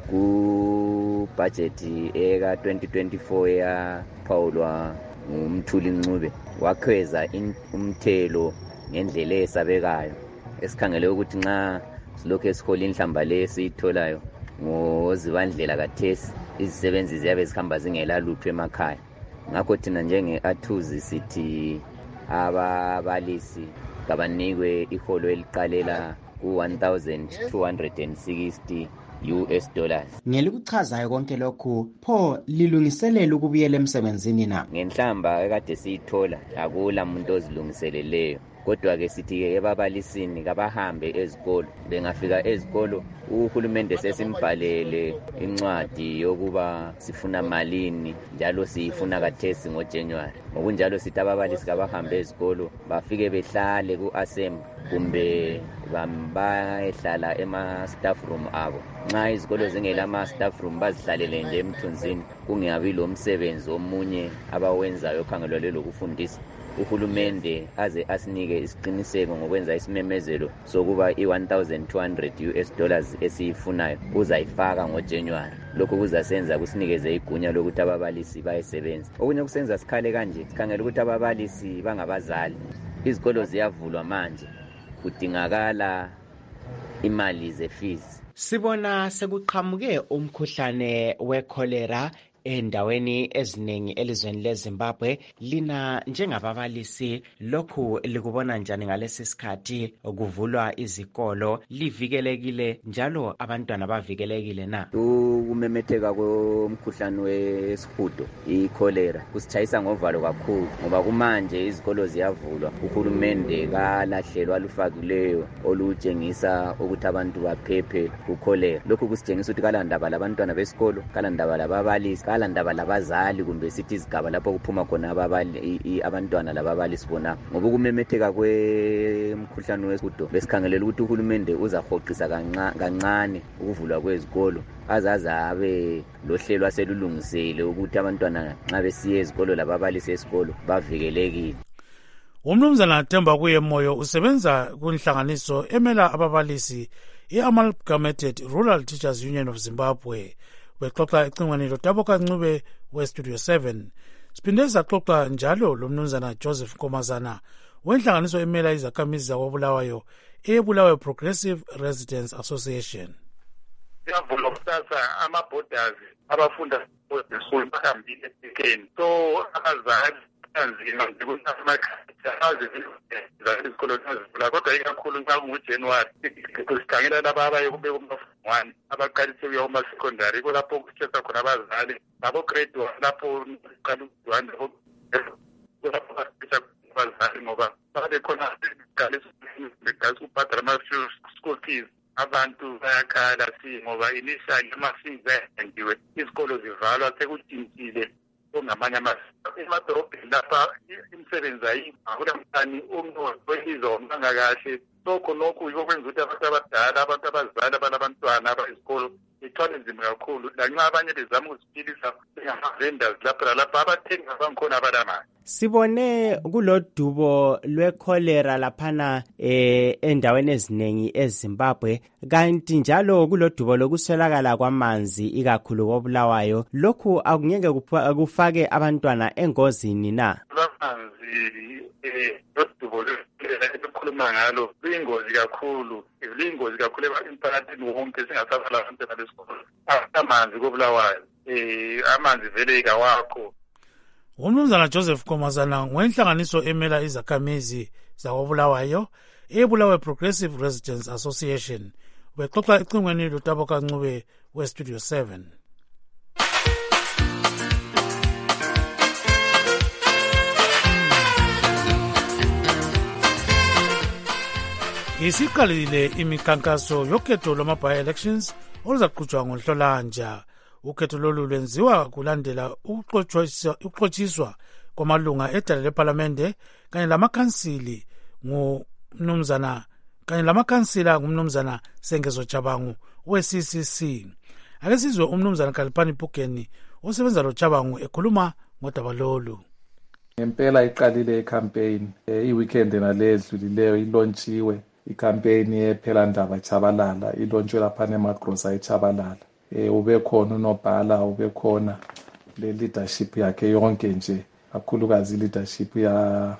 ku budget eka twenty twenty-four ya Paulwa uMthuli Ncube wakhweza umthelo ngendlela esabekayo. Esikhangele ukuthi nxa silokho esihola inhlamba lesitholayo ngozibandlela kathesi izisebenzi ziyabe zikhamba zingela lutho emakhaya. Ngakho thina njenge athuzi sithi ababalisi kabanikwe iholo eliqalela ku one thousand two hundred sixty U S dollars. Ngelikuchazayo konke lokhu pho lilungiselela ukubuyela emsebenzini na? Ngenhlamba ekade siyithola akula umuntu ozilungiseleleyo. Kodwa ke sithi ke ebabalisini kabahambe ezikolo. Bengafika ezikolo uhulumende sesimbhalele incwadi yokuba sifuna malini njalo siyifuna kathesi ngoJanuary. Ngokunjalo sithi ababalisi kabahambe ezikolo bafike behlale ku-assembly kumbe bayehlala ema staff room abo. Nxa izikolo zingela ama staff room bazihlalele nje emthunzini kungabi lo msebenzi omunye abawenzayo khangelwa lokufundisa. Uhulumende aze asinike isiqiniseko ngokwenza isimemezelo sokuba i one thousand two hundred U S dollars esiyifunayo uzayifaka ngoJanuary. Lokho kuzasenza kusinikeze igunya lokuthi ababalisi bayesebenza. Okunye kusenza sikhale kanje sikhangela ukuthi ababalisi bangabazali. Izikolo ziyavulwa manje kudingakala imali ze-fees. Sibona sekuqhamuke umkhuhlane wecholera endaweni eziningi elizweni leZimbabwe. Lina njengababalisi lokhu likubona njani ngalesi sikhathi kuvulwa izikolo? Livikelekile njalo abantwana bavikelekile na? Ukumemetheka komkhuhlane wesihudo icholera kusitshayisa ngovalo kakhulu ngoba kumanje izikolo ziyavulwa. Uhulumende kalahlelwa lufakileyo olutshengisa ukuthi abantu baphephe kucholera. Lokhu kusitshengisa ukuthi kalandaba labantwana besikolo, kalandaba lababalisi, kalandaba labazali kumbe sithi izigaba lapho kuphuma khona ababali abantwana lababalisi bona. Ngoba ukumemetheka kwemkhuhlane wesihudo besikhangelela ukuthi uhulumende uzahoqisa kancane ukuvulwa kwezikolo azazabe lohlelo aselulungisele ukuthi abantwana nxa besiya ezikolo lababalisi esikolo bavikelekile. Umnumzana Themba kuye Moyo usebenza kunhlanganiso emela ababalisi i-Amalgamated Rural Teachers Union of Zimbabwe. Bexoxa ecingweni loDaboka Ncube weStudio seven. Siphinde saxoxa njalo lomnumzana Joseph Nkomazana wenhlanganiso emela izakhamizi zakwabulawayo eBulawayo Progressive Residents Association. Siyavula kusasa ama-borders abafunda school bahambile esikeni. So abazali kanzima nje ukuthi amakhaya aze izikolo zivula kodwa ikakhulu nxa kunguJanuary sikhangela laba abaye kube kuma-one abaqalise ukuya kuma-secondary kulapho kuthetha khona abazali nabo-grade one lapho qala one kulapho basithisha abazali ngoba babe khona beqalisa ukubhadala ama-school fees. Abantu bayakhala si ngoba initially ama-fees ayendiwe izikolo zivalwa sekujintshile ongamanye emadorobheni lapha imisebenzi ayikho akulamntani umntu welizwa omanga kahle so khonokho yiko kwenza ukuthi abantu abadala abantu abazali abalabantwana abayizikolo ithwale nzima kakhulu lanxa abanye bezama ukuziphilisa bengama-vendors lapho lalapho abathengi abangikhona abalamali. Sibone kulodubo lwekholera laphana eh endaweni eziningi eZimbabwe, kanti njalo kulodubo lokuswelakala kwamanzi ikakhulu koBulawayo. Lokhu akungeke kufake abantwana engozini na? Amanzi eh lodubo lokukhuluma ngalo luyingozi kakhulu, luyingozi kakhulu emphakathini wonke singasabala abantwana besikolo. Amanzi koBulawayo eh amanzi vele kawakho. Umnumzana Joseph Komazana wenhlanganiso emela izakhamizi zakoBulawayo eBulawayo Progressive Residents Association ubexoxa ecingweni loTabo Kancube weStudio seven. Isiqalile imikhankaso yokhetho lwama-by-elections oluzaqhutshwa ngoNhlolanja. Ukhetho lolu lwenziwa kulandela ukuxotshiswa kwamalunga edala leParlamente kanye lamakhansili ngumnumzana kanye lamakhansila ngumnumzana Sengezo Chabangu we-C C C. Ake sizwe umnumzana Khalipani Phukeni osebenza loChabangu ekhuluma ngodaba lolu. Ngempela iqalile icampaign i-weekend naledlulileyo ilontshiwe icampaign yephela ndaba Chabalala ilontshwe lapha eMagrosa eChabalala. Eh ube khona unobhala ube khona le leadership yakhe yonke nje kakhulukazi leadership ya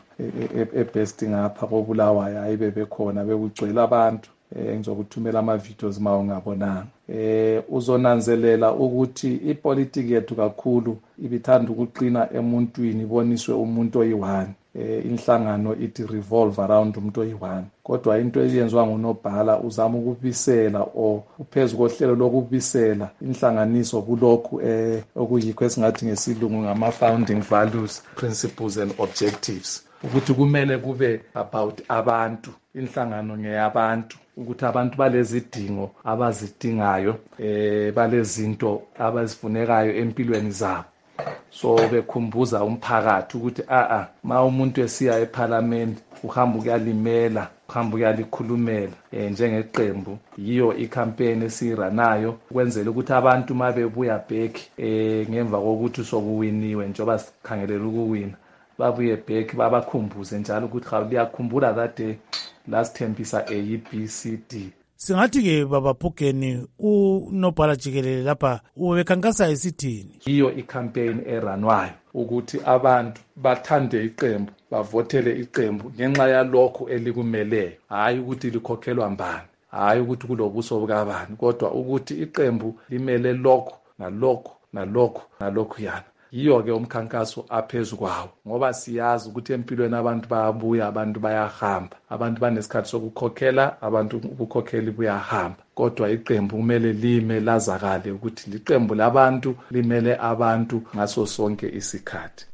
ebest ngapha koBulawayo ayibe bekhona bekugcwela abantu eh ngizokuthumela ama videos mawo ngabonanga. Eh uzonanzelela ukuthi ipolitiki yethu kakhulu ibithanda ukuqina emuntwini iboniswe umuntu oyi-one. Eh inhlangano ithi revolve around umuntu oyi-one. Kodwa into eyenziwa ngunobhala uzama ukubisela o uphezulu kohlelo lokubisela inhlanganiso kulokhu eh okuyikho esingathi ngesilungu ngama founding values, principles and objectives. Ukuthi kumele kube about abantu, inhlangano ngeyabantu, ukuthi abantu balezidingo abazidingayo eh balezinto abazifunekayo empilweni zabo. So bekhumbuza umphakathi ukuthi a a ma umuntu esiya eParliament uhamba ukuyalimela uhamba ukuyalikhulumela eh njengeqembu yiyo icampaign esiranayo kwenzela ukuthi abantu mabebuya back eh ngemva kokuthi sokuwiniwe njoba sikhangelela ukuwina babuye back babakhumbuze njalo ukuthi ha liyakhumbula that day last thembisa A B C D. Singathi ke baba Phukeni unobhala jikelele lapha ubekhankasa isithini. Iyo icampaign eranwayo ukuthi abantu bathande iqembu bavotele iqembu ngenxa yalokho elikumeleyo, hayi ukuthi likhokhelwa mbani, hayi ukuthi kulobuso bukabani, kodwa ukuthi iqembu limele lokho nalokho nalokho nalokho yana. Yiyo ke umkhankaso aphezulu kwawo ngoba siyazi ukuthi empilweni abantu bayabuya abantu bayahamba, abantu banesikhathi sokukhokhela, abantu ukukhokhela buyahamba, kodwa iqembu kumele lime lazakale ukuthi liqembu labantu limele abantu ngaso sonke isikhathi.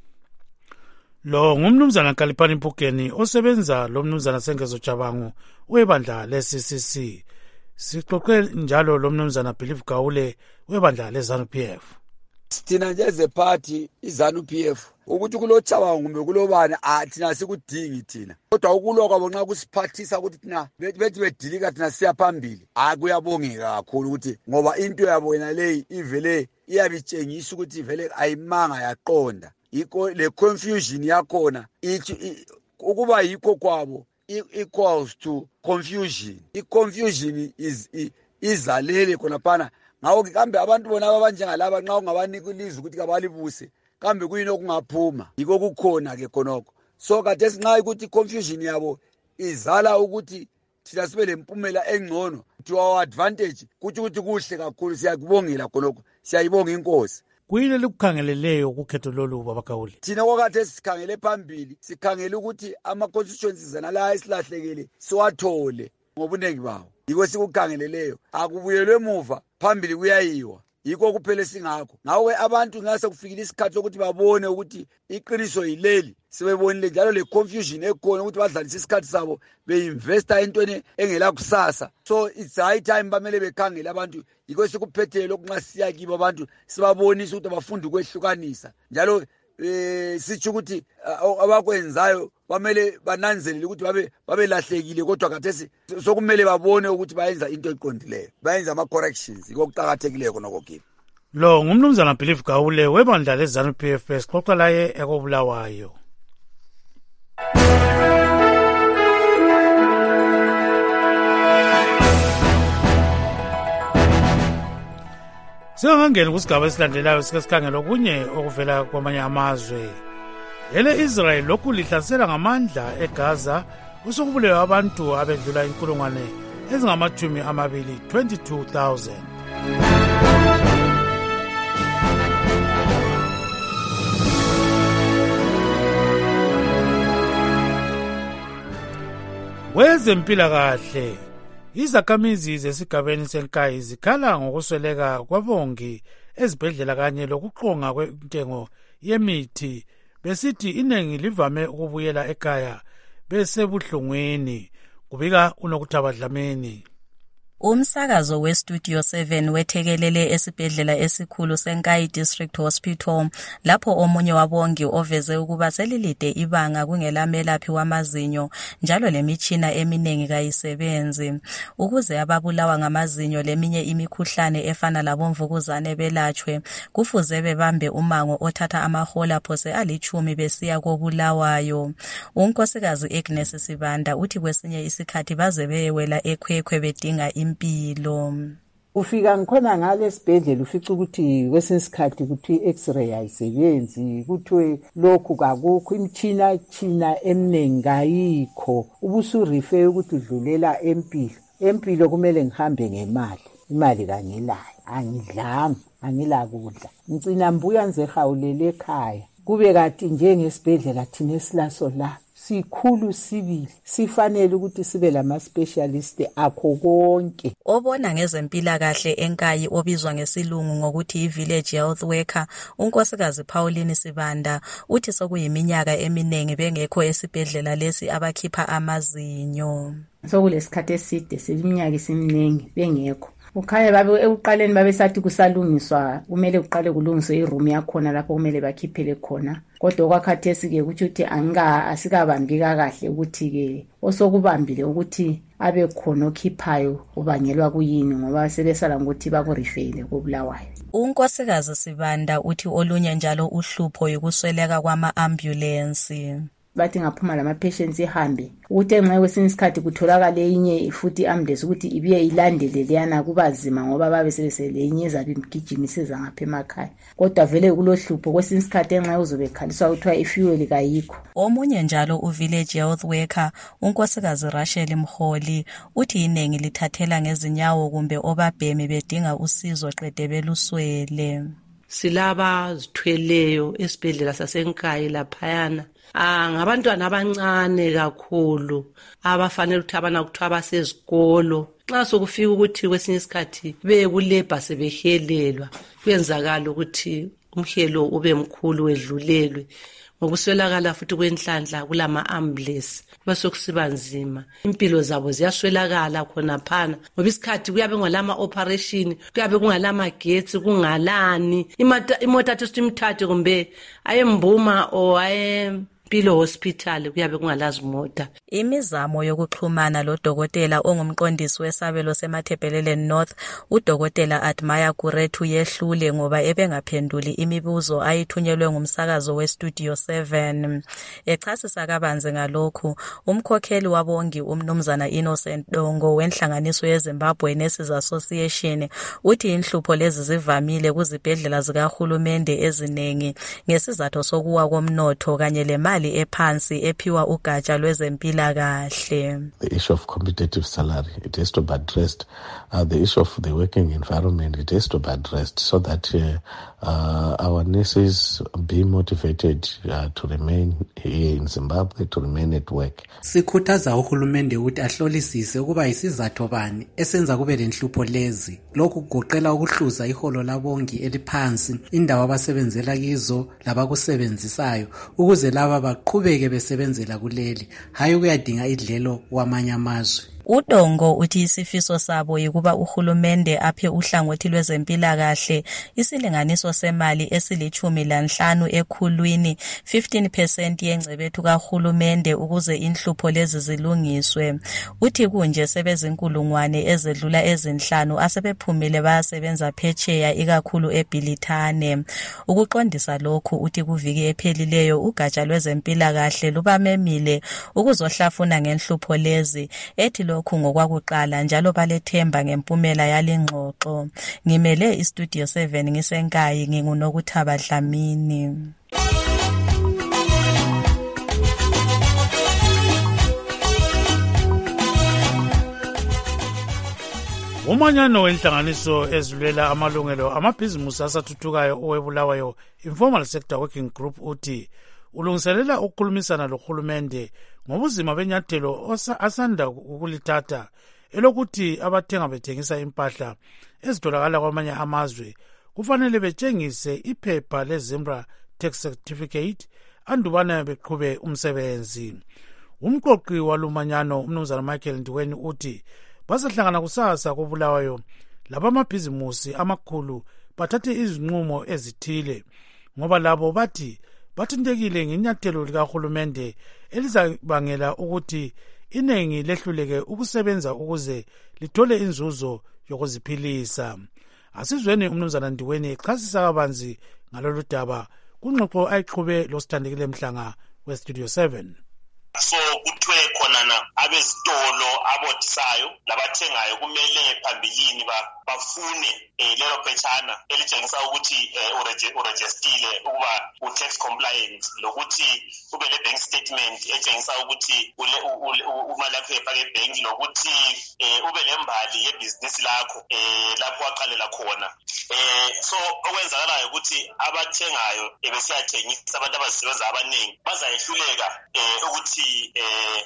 Lo ngumnumzana Khalipani Phukeni osebenza lo mnumzana Sengezo Chabangu webandla le-C C C. Sixoxe njalo lo mnumzana Believe Gawule webandla le-ZANU-P F. Sithina nje zeparty iZANU-P F ukuthi kuloChabangu kumbe kulobani athina sikudingi thina, kodwa ukulokho bonxa kusiphathisa ukuthi thina bethi bedilika thina siya phambili akuyabongeka kakhulu ukuthi ngoba into yabo yena leyi ivele iyabitshengisa ukuthi vele ayimanga yaqonda. Iko le confusion yakhona ithi ukuba yikho kwabo equals to confusion. I confusion is izalele khona phana. Ngawo kambe abantu bona abanjengalaba nxa ungabanika ilizwi ukuthi kabalibuse kambe kuyini okungaphuma yiko kukhona ke khonoko. So kade sinxa ukuthi confusion yabo izala ukuthi thina sibe lempumela engcono to our advantage kuthi ukuthi kuhle kakhulu. Siyakubongela khonoko, siyayibonga inkosi. Kuyini likukhangeleleyo ukhetho lolu baba Gawule? Thina kwakade sikhangele phambili, sikhangele ukuthi ama constituencies nala esilahlekele siwathole ngobunengi bawo. Yiko sikukhangeleleyo, akubuyelwe emuva, phambili kuyayiwa. Yiko kuphela singakho. Ngawe abantu ngase kufikile isikhathi sokuthi babone ukuthi iqiniso yileli. Sebebonile njalo le confusion ekhona ukuthi badlalise isikhathi sabo beinvesta entweni engela kusasa. So it's high time bamele bekhangele abantu. Yiko sikuphethele lokunxa siya kibo abantu sibabonisa ukuthi abafunda ukwehlukanisa. Njalo eh sitsho ukuthi abakwenzayo bamele bananzelele ukuthi babe babelahlekile kodwa kathesi sokumele babone ukuthi bayenza into eqondileyo bayenza ama corrections ikokuqhakathekileyo khona kokini. Lo ngumnumzana Believe Gawule webandla leZANU P F P xoxa laye ekobulawayo. Singangena kusigaba esilandelayo sike sikhangela okunye okuvela kwamanye amazwe. Ele Israel lokhu lihlasela ngamandla eGaza usokubulewe abantu abedlula inkulungwane ezingamathumi amabili twenty-two thousand. Wezempilakahle izakhamizi zesigabeni senkayi zikhala ngokusweleka kwabongi ezibhedlela kanye lokuqonga kwentengo yemithi besithi iningi livame ukubuyela ekhaya besebuhlungweni kubika uNokuthaba Dlamini. Umsakazo weStudio seven wethekelele esibhedlela esikhulu seNkayi District Hospital lapho omunye wabongi oveze ukuba selilide ibanga kungelamelaphi wamazinyo njalo lemitshina eminingi kayisebenzi ukuze ababulawa ngamazinyo leminye imikhuhlane efana labomvukuzane belatshwe kufuze bebambe umango othatha amahola phose alichumi besiya kobulawayo. Unkosikazi Agnes Sibanda uthi kwesinye isikhathi baze beyewela ekhwekhwe bedinga impilo. Ufika ngikhona ngale sibhedlela ufica ukuthi kwesinye isikhathi kuthi i-x-ray ayisebenzi kuthiwe lokhu kakukho imtshina china emningi ayikho ubusurife ukuthi udlulela empilo empilo kumele ngihambe ngemali imali kangilayo angidlanga angila kudla ngicina mbuya nzehawulele ekhaya kube kathi njengesibhedlela thina esilaso la sikhulu sibili sifanele ukuthi sibe lama specialist akho konke. Obona ngezempilakahle eNkayi obizwa ngesilungu ngokuthi i-village health worker unkosikazi Pauline Sibanda uthi sokuyiminyaka eminengi bengekho esibhedlela lesi abakhipha amazinyo. Sokulesikhathi eside seminyaka isiminengi bengekho. Ukhaya babe ekuqaleni babesathi kusalungiswa kumele kuqale kulungiswe iroom yakhona lapho kumele bakhiphele khona kodwa okwakhathesi ke ukuthi anga asikabambi kahle ukuthi ke osokubambile ukuthi abe khona okhiphayo ubangelwa kuyini ngoba sebesala ukuthi bakurifele kobulawayo. Unkosikazi Sibanda uthi olunye njalo uhlupho yokusweleka kwama ambulance. Bathi ngaphuma lama patients ihambe ukuthi enxa kwesinye isikhathi kutholakala inye futhi ambulance ukuthi ibiye ilandele leyana kubazima ngoba babe sebesele inye zabe imgijimiseza ngapha emakhaya kodwa vele kulohlupho kwesinye isikhathi enxa uzobe khaliswa kuthiwa ifuel kayikho. Omunye njalo u-village health worker unkosikazi Rachel Mholi uthi iningi lithathela ngezinyawo kumbe obabhemi bedinga usizo qede beluswele. Silaba zithweleyo esibhedlela saseNkayi laphayana Ah ngabantwana abancane kakhulu abafanele ukuthi abana kuthiwa basezikolo nxa sokufika ukuthi kwesinye isikhathi bekulebha sebehelelwa kwenzakala ukuthi umhelo ube mkhulu wedlulelwe ngokuswelakala futhi kwenhlanhla kulama ambulance basokusiba nzima impilo zabo ziyaswelakala khona phana ngoba isikhathi kuyabe ngalama operation kuyabe kungalama getsi kungalani imota imota athi imthathe kumbe ayembuma o aye Pilo Hospital kuyabe kungalazi mota. Imizamo yokuxhumana lodokotela ongumqondisi wesabelo seMathebhelele North udokotela Admire Kurethu yehlule ngoba ebengaphenduli imibuzo ayithunyelwe ngumsakazo weStudio seven. Echasisa kabanzi ngalokhu umkhokheli wabongi umnumzana Innocent Dongo wenhlanganiso yeZimbabwe Nurses Association uthi inhlupho lezi zivamile kuzibhedlela zikahulumende ezinengi ngesizathu sokuwa komnotho kanye le ephansi ephiwa ugatsha lwezempilakahle. The issue of competitive salary, it has to be addressed. Uh, the issue of the working environment, it has to be addressed so that uh, uh, our nurses be motivated uh, to remain here in Zimbabwe, to remain at work. Sikhuthaza uhulumende ukuthi ahlolisise ukuba isizathu bani esenza kube lenhlupho lezi. Lokhu kugoqela ukuhluza iholo labongi eliphansi, indawo abasebenzela kizo labakusebenzisayo ukuze laba baqhubeke besebenzela kuleli hayi kuyadinga idlelo kwamanye amazwe. uDongo uthi isifiso sabo yikuba uhulumende aphe uhlangothi lwezempilakahle isilinganiso semali esilichumi lanhlanu ekhulwini fifteen percent yengcebethu kahulumende ukuze inhlupho lezi zilungiswe. Uthi kunje sebezinkulungwane ezedlula ezinhlanu asebephumile bayasebenza phetsheya ikakhulu eBhilithane. Ukuqondisa lokhu uthi kuviki ephelileyo ugatsha lwezempilakahle lubamemile ukuzohlafuna ngenhlupho lezi ethi lokhu ngokwakuqala njalo balethemba ngempumela yalengxoxo. Ngimele iStudio seven ngisenkayi nginguNokuthaba Dlamini. Umanyano wenhlanganiso ezilwela amalungelo amabhizimusi asathuthukayo owebulawayo Informal Sector Working Group uthi ulungiselela ukukhulumisana lohulumende ngobuzima benyathelo asanda ukulithatha elokuthi abathenga bethengisa impahla ezitholakala kwamanye amazwe kufanele betshengise iphepha leZimbra Tax Certificate andubana beqhube umsebenzi. Umqoqi walumanyano umnumzana Michael Ndiweni uthi basahlangana kusasa kobulawayo labamabhizimusi amakhulu bathathe izinqumo ezithile ngoba labo bathi bathintekile ngenyathelo likahulumende elizabangela ukuthi iningi lehluleke ukusebenza ukuze lithole inzuzo yokuziphilisa. Asizweni umnumzana Ndiweni echasisa kabanzi ngalolu daba kungxoxo ayiqhube losithandekile Mhlanga weStudio seven. So kuthiwe khonana abezitolo abodisayo labathengayo kumele phambilini bafune lelo phetshana elitshengisa ukuthi urejistile ukuba u-tax compliant lokuthi ube le-bank statement etshengisa ukuthi imali yakho efake ebhenki lokuthi ube lembali yebhizinisi lakho lapho waqalela khona. So okwenzakalayo ukuthi abathengayo ebesiyathengisa abantu abazisebenza abaningi bazayehluleka ukuthi eh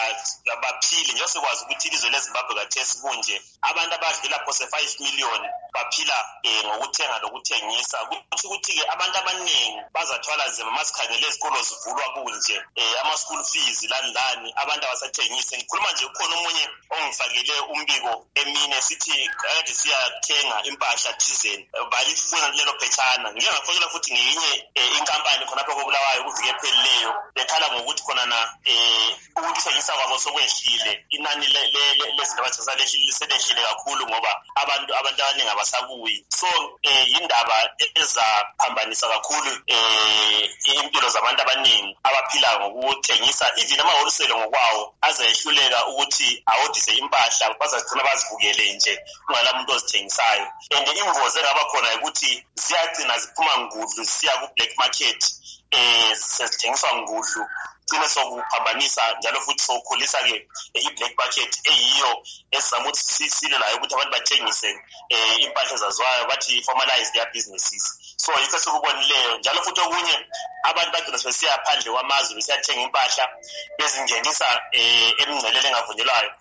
baphile nje sikwazi ukuthi ilizwe leZimbabwe kathesi kunje abantu abadlula phose five million baphila ngokuthenga lokuthengisa kuthi ukuthi ke abantu abaningi bazathwala nzima masikhangele izikolo zivulwa kunje ama school fees landlani abantu abasathengisa. Ngikhuluma nje ukhona umunye ongifakele umbiko emine sithi kade siyathenga impahla thizeni balifuna lelo phetshana. Ngike ngafakela futhi ngenye inkampani khona lapho kobulawayo kuvike ephelileyo bekhala ngokuthi khona na eh ukuthengisa kwabo sokwehlile inani lezindabatha lisehlile kakhulu ngoba abantu abantu abaningi abasabuyi. So eh indaba ezaphambanisa kakhulu eh impilo zabantu abaningi abaphila ngokuthengisa even amahholiselo ngokwawo azehluleka ukuthi awodise impahla bazagcina bazivukele nje ungala umuntu ozithengisayo. And ingozi engaba khona ukuthi ziyagcina ziphuma ngudlu siya ku black market eh sezithengiswa ngudlu gcine sokuphambanisa njalo futhi sokukhulisa ke i-black market eyiyo esizama ukuthi sisile layo ukuthi abantu bathengise impahla ezaziwayo bathi formalize their businesses. So yikho sikubonileyo njalo futhi okunye abantu bagcina sebesiya phandle kwamazwe besiyathenga impahla bezingenisa emingcelele engavunyelwayo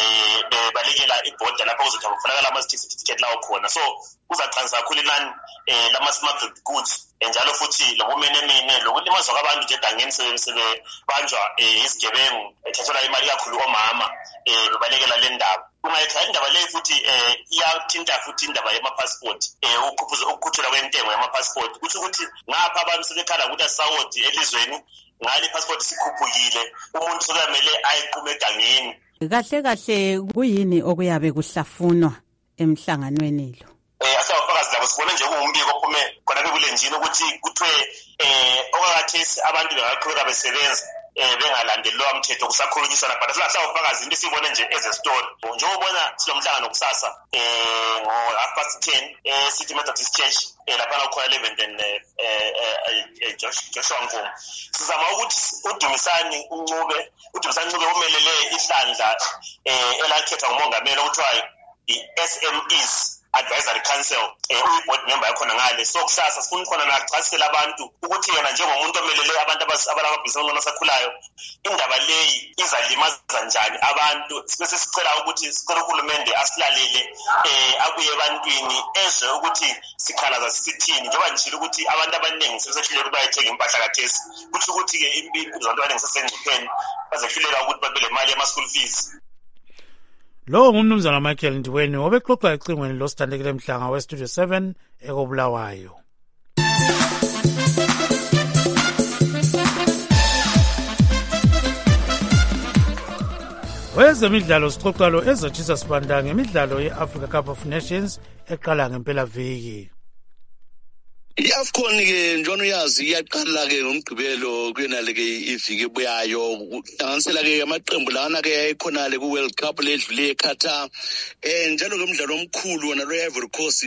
bebalekela ibhoda lapho kuzothi kufunakala ama-certificate lawo khona. So kuzaqhanisa kakhulu inani lama-smuggled goods njalo futhi lobumenemene lokulimazwa kwabantu nje dangeni sebebanjwa izigebengu ethathelwa imali kakhulu omama bebalekela le ndaba. Ungayikhala indaba leyo futhi iyathinta futhi indaba yama-passport ukukhutshulwa kwentengo yama-passport kuthi ukuthi ngapha abantu sebekhala ukuthi asawodi elizweni ngale passport sikhuphukile umuntu sokumele ayiqume egangeni. Kahle kahle kuyini okuyabe kuhlafunwa emhlanganweni lo? Eh asawufakazi labo sibone nje kuumbiko ophume khona bebulenjini ukuthi kuthiwe eh okakathesi abantu bengaqhubeka besebenza eh bengalandelwa umthetho kusakhulunyiswa lapha asawufakazi into sibone nje ezestory njengobona silomhlangano kusasa eh ngo half past ten eh City Methodist Church eh lapha khona eleven then eh Joshua Nkomo sizama ukuthi uDumisani uNcube uDumisani uNcube umelele ihlandla eh elakhethwa ngumongameli okuthiwa i-S M Es Advisory Council eh uyiboard member yakhona ngale. So kusasa sifuna khona nachasisela abantu ukuthi yena njengomuntu omelele abantu abalababhizinisi abasakhulayo indaba leyi izalimaza njani abantu. Sibese sicela ukuthi sicela uhulumende asilalele eh abuye ebantwini ezwe ukuthi sikhalaza sisithini njengoba njilo ukuthi abantu abaningi sebesehluleka bayithenga impahla kathesi kuthi ukuthi ke impilo zabantu abaningi sesengcupheni bazehluleka ukuthi babele imali yama school fees. Lo ngumnumzana Michael Ndiweni obexoxa ecingweni losithandekile Mhlanga westudio seven ekobulawayo. Wezemidlalo sixoxa lo ezotshisa sibanda ngemidlalo ye-Africa Cup of Nations eqala ngempela viki. I-AFCON ke njalo yazi iyaqala ke ngomgqibelo kwenale ke iviki ebuyayo hlanganisela ke amaqembu lana ke ayikhonale ku World Cup ledlule eQatar eh njalo ke umdlalo omkhulu wona lo Ivory Coast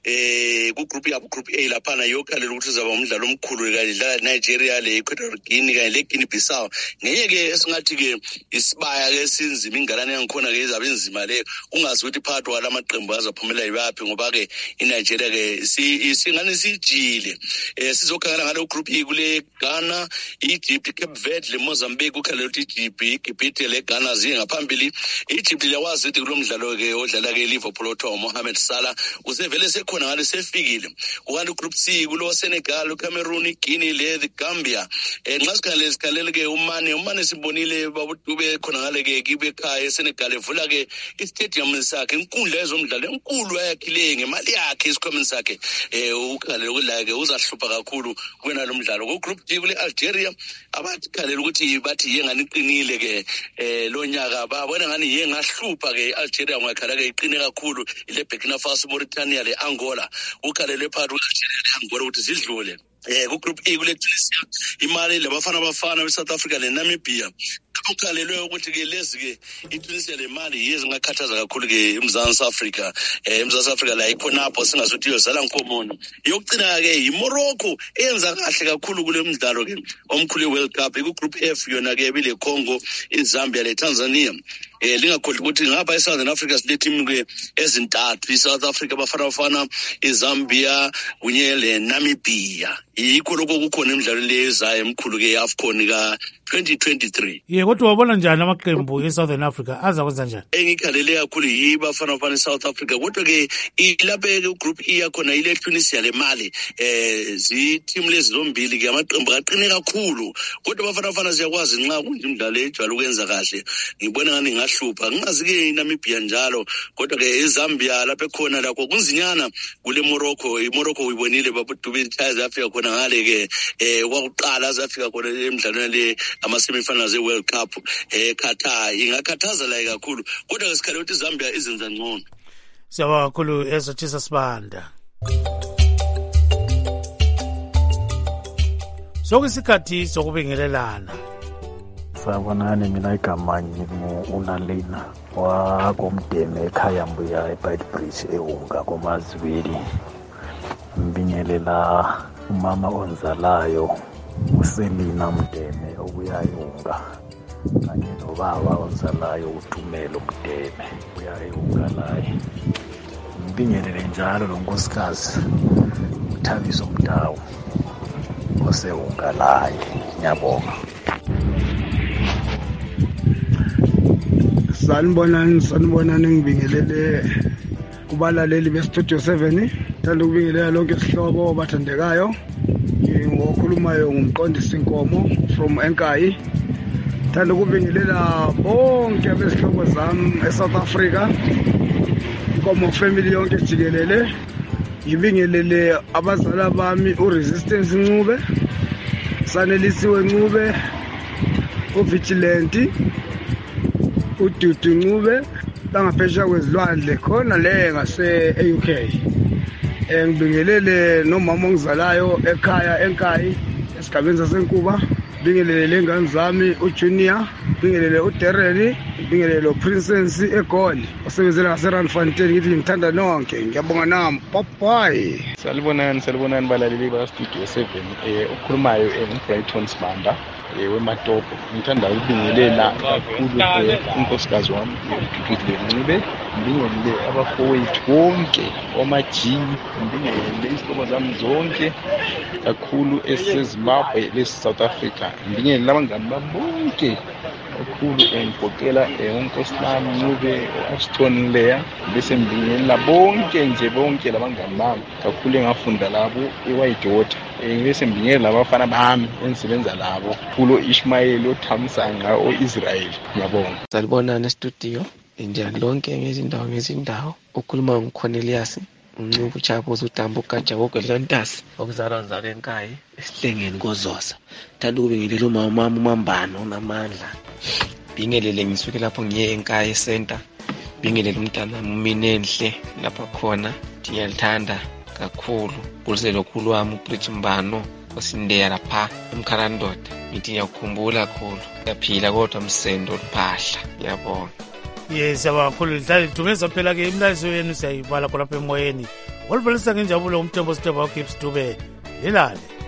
eh ku group yabo group A lapha na yokhalela ukuthi uzaba umdlalo omkhulu kanye la Nigeria le Equatorial Guinea kanye le Guinea Bissau ngeke ke esingathi ke isibaya ke sinzima ingalane yangikhona ke izabe inzima le ungazi ukuthi phakathi kwala maqembu azaphumela yibapi ngoba ke iNigeria ke singane si jile eh sizokhangela ngalo group E kule Ghana, Egypt, Cape Verde le Mozambique ukhalela ukuthi Egypt, Egypt le Ghana zingaphambili. Egypt liyawazi ukuthi kulo mdlalo ke odlala ke Liverpool othiwa Mohamed Salah usevele sekhona ngale sefikile. Ukanti group C kulo Senegal, Cameroon, Guinea le the Gambia. Eh nxa sikhalela sikhalela ke umane umane sibonile babutube khona ngale ke kibe ekhaya eSenegal evula ke istadium sakhe inkundla ezomdlalo enkulu ayakhile ngemali yakhe isikhwameni sakhe eh ukhalela la ke uzahlupha kakhulu kwena lo mdlalo ku group D kule Algeria abathi khalela ukuthi bathi yengani iqinile ke eh lo nyaka babona ngani yengahlupha ke Algeria ngakhala ke iqine kakhulu ile Burkina Faso, Mauritania le Angola ukhalele phakathi kwe-Algeria le Angola ukuthi zidlule. Eh ku group E kule Tunisia imali labafana abafana beSouth Africa le Namibia ukhalelwe ukuthi ke lezi ke iTunisia le mali yezi ngakhathaza kakhulu ke eMzansi Africa eh eMzansi Africa la ikhonapho singazothi yozala nkomono yokugcina ke iMorocco eyenza kahle kakhulu kule mdlalo ke omkhulu weWorld Cup ku group F yona ke bile Congo, iZambia le Tanzania. Eh lingakhohlwa ukuthi ngapha eSouthern Africa sile team ke ezintathu iSouth Africa bafana bafana iZambia kunye le Namibia yikho lokho kukhona emidlalo lezayo emkhulu ke AFCON ka twenty twenty-three. Ye kodwa wabona njani amaqembu eSouthern Africa aza kwenza njani? Engikhalele kakhulu yibafana bafana eSouth Africa kodwa ke ilaphe ke group E yakhona ile Tunisia le Mali eh zi team lezi zombili ke amaqembu aqine kakhulu kodwa bafana bafana siyakwazi nxa kunje imidlalo ejwayele ukwenza kahle ngibona ngani ngahlupha ngingazi ke iNamibia njalo kodwa ke eZambia lapha ekhona lakho kunzinyana kule Morocco iMorocco uyibonile babudube ties afika khona ngale ke eh kwakuqala azafika khona emidlalweni le ama semifinals eWorld Cup eh Qatar ingakhathaza la kakhulu kodwa ngesikhathi ukuthi iZambia izenza ngcono. Siyabonga kakhulu ezotshisa sibanda. Sokusikhathi sokubingelelana. Sabonani mina igama ngimi uNalina wakomdeme ekhaya mbuya eBite Bridge eHunga komazwili. Mbingelela umama onzalayo uSelina Mdeme obuya eHunga kanye nobaba onzalayo uThumelo Mdeme ubuya eHunga laye. Mbingelele njalo lo nkosikazi uThabiso Mdawu oseHunga laye. Ngiyabonga. Sanibonani sanibonani ngibingelele kubalaleli bestudio seven thanda ukubingelela lonke isihlobo bathandekayo ngokhulumayo ngumqondisi Nkomo from Enkayi thanda ukubingelela bonke abesihlobo zami eSouth Africa Nkomo family yonke jikelele ngibingelele abazala bami uResistance Ncube Sanelisiwe Ncube uVigilante uDudu Ncube langaphesha kwezilwandle khona le ngase e-U K. Eh ngibingelele nomama ongizalayo ekhaya Enkayi esigabeni saseNkuba bingelele lengane zami uJunior bingelele uDerrell bingelele uPrincess eGoli osebenzela ngaseRandfontein ngithi ngithanda nonke ngiyabonga nami bye bye. Salibonani salibonani balaleli ba Studio seven eh ukhulumayo eBrighton Sibanda wematopo ngithanda ukubingelela kakhulu unkosikazi wami uDudule Ncube ngibingelele abafowethu bonke omaji ngibingelele isihlobo zami zonke kakhulu eseZimbabwe leSouth Africa ngibingelele abangani bami bonke kakhulu engibhokela unkosikazi Ncube uAston Leya bese ngibingelela bonke nje bonke labangani bami kakhulu engafunda labo eWhitewater ngibese ngibingelela abafana bami engisebenza labo kulo Ishmael oThamsanqa oIsrael. Ngiyabonga. Salibonani studio njani lonke ngezindawo ngezindawo. Ukhuluma nguCornelius Ncube Chaboza uDambo uGaja woGwedlontasi okuzalwa ngizalwa eNkayi esihlengeni koZosa. Thanda ukubingelela umama uMambano unamandla. Bingelele ngisuke lapho ngiye eNkayi center. Bingelele umntana uMinenhle lapha khona. Ngiyalithanda kakhulu. Buliselo lokhulu wami uPritch Mbano osindeya lapha eMkharandoda. Ngithi ngiyakukhumbula kakhulu. Yaphila kodwa msendo liphahla. Ngiyabonga. Yes, abakhulu lidlali dumeza phela ke imlayiso yenu siyayibala khona lapha emoyeni. Walivalisa ngenjabulo umthembo Steve Gibbs Dube. Lelale.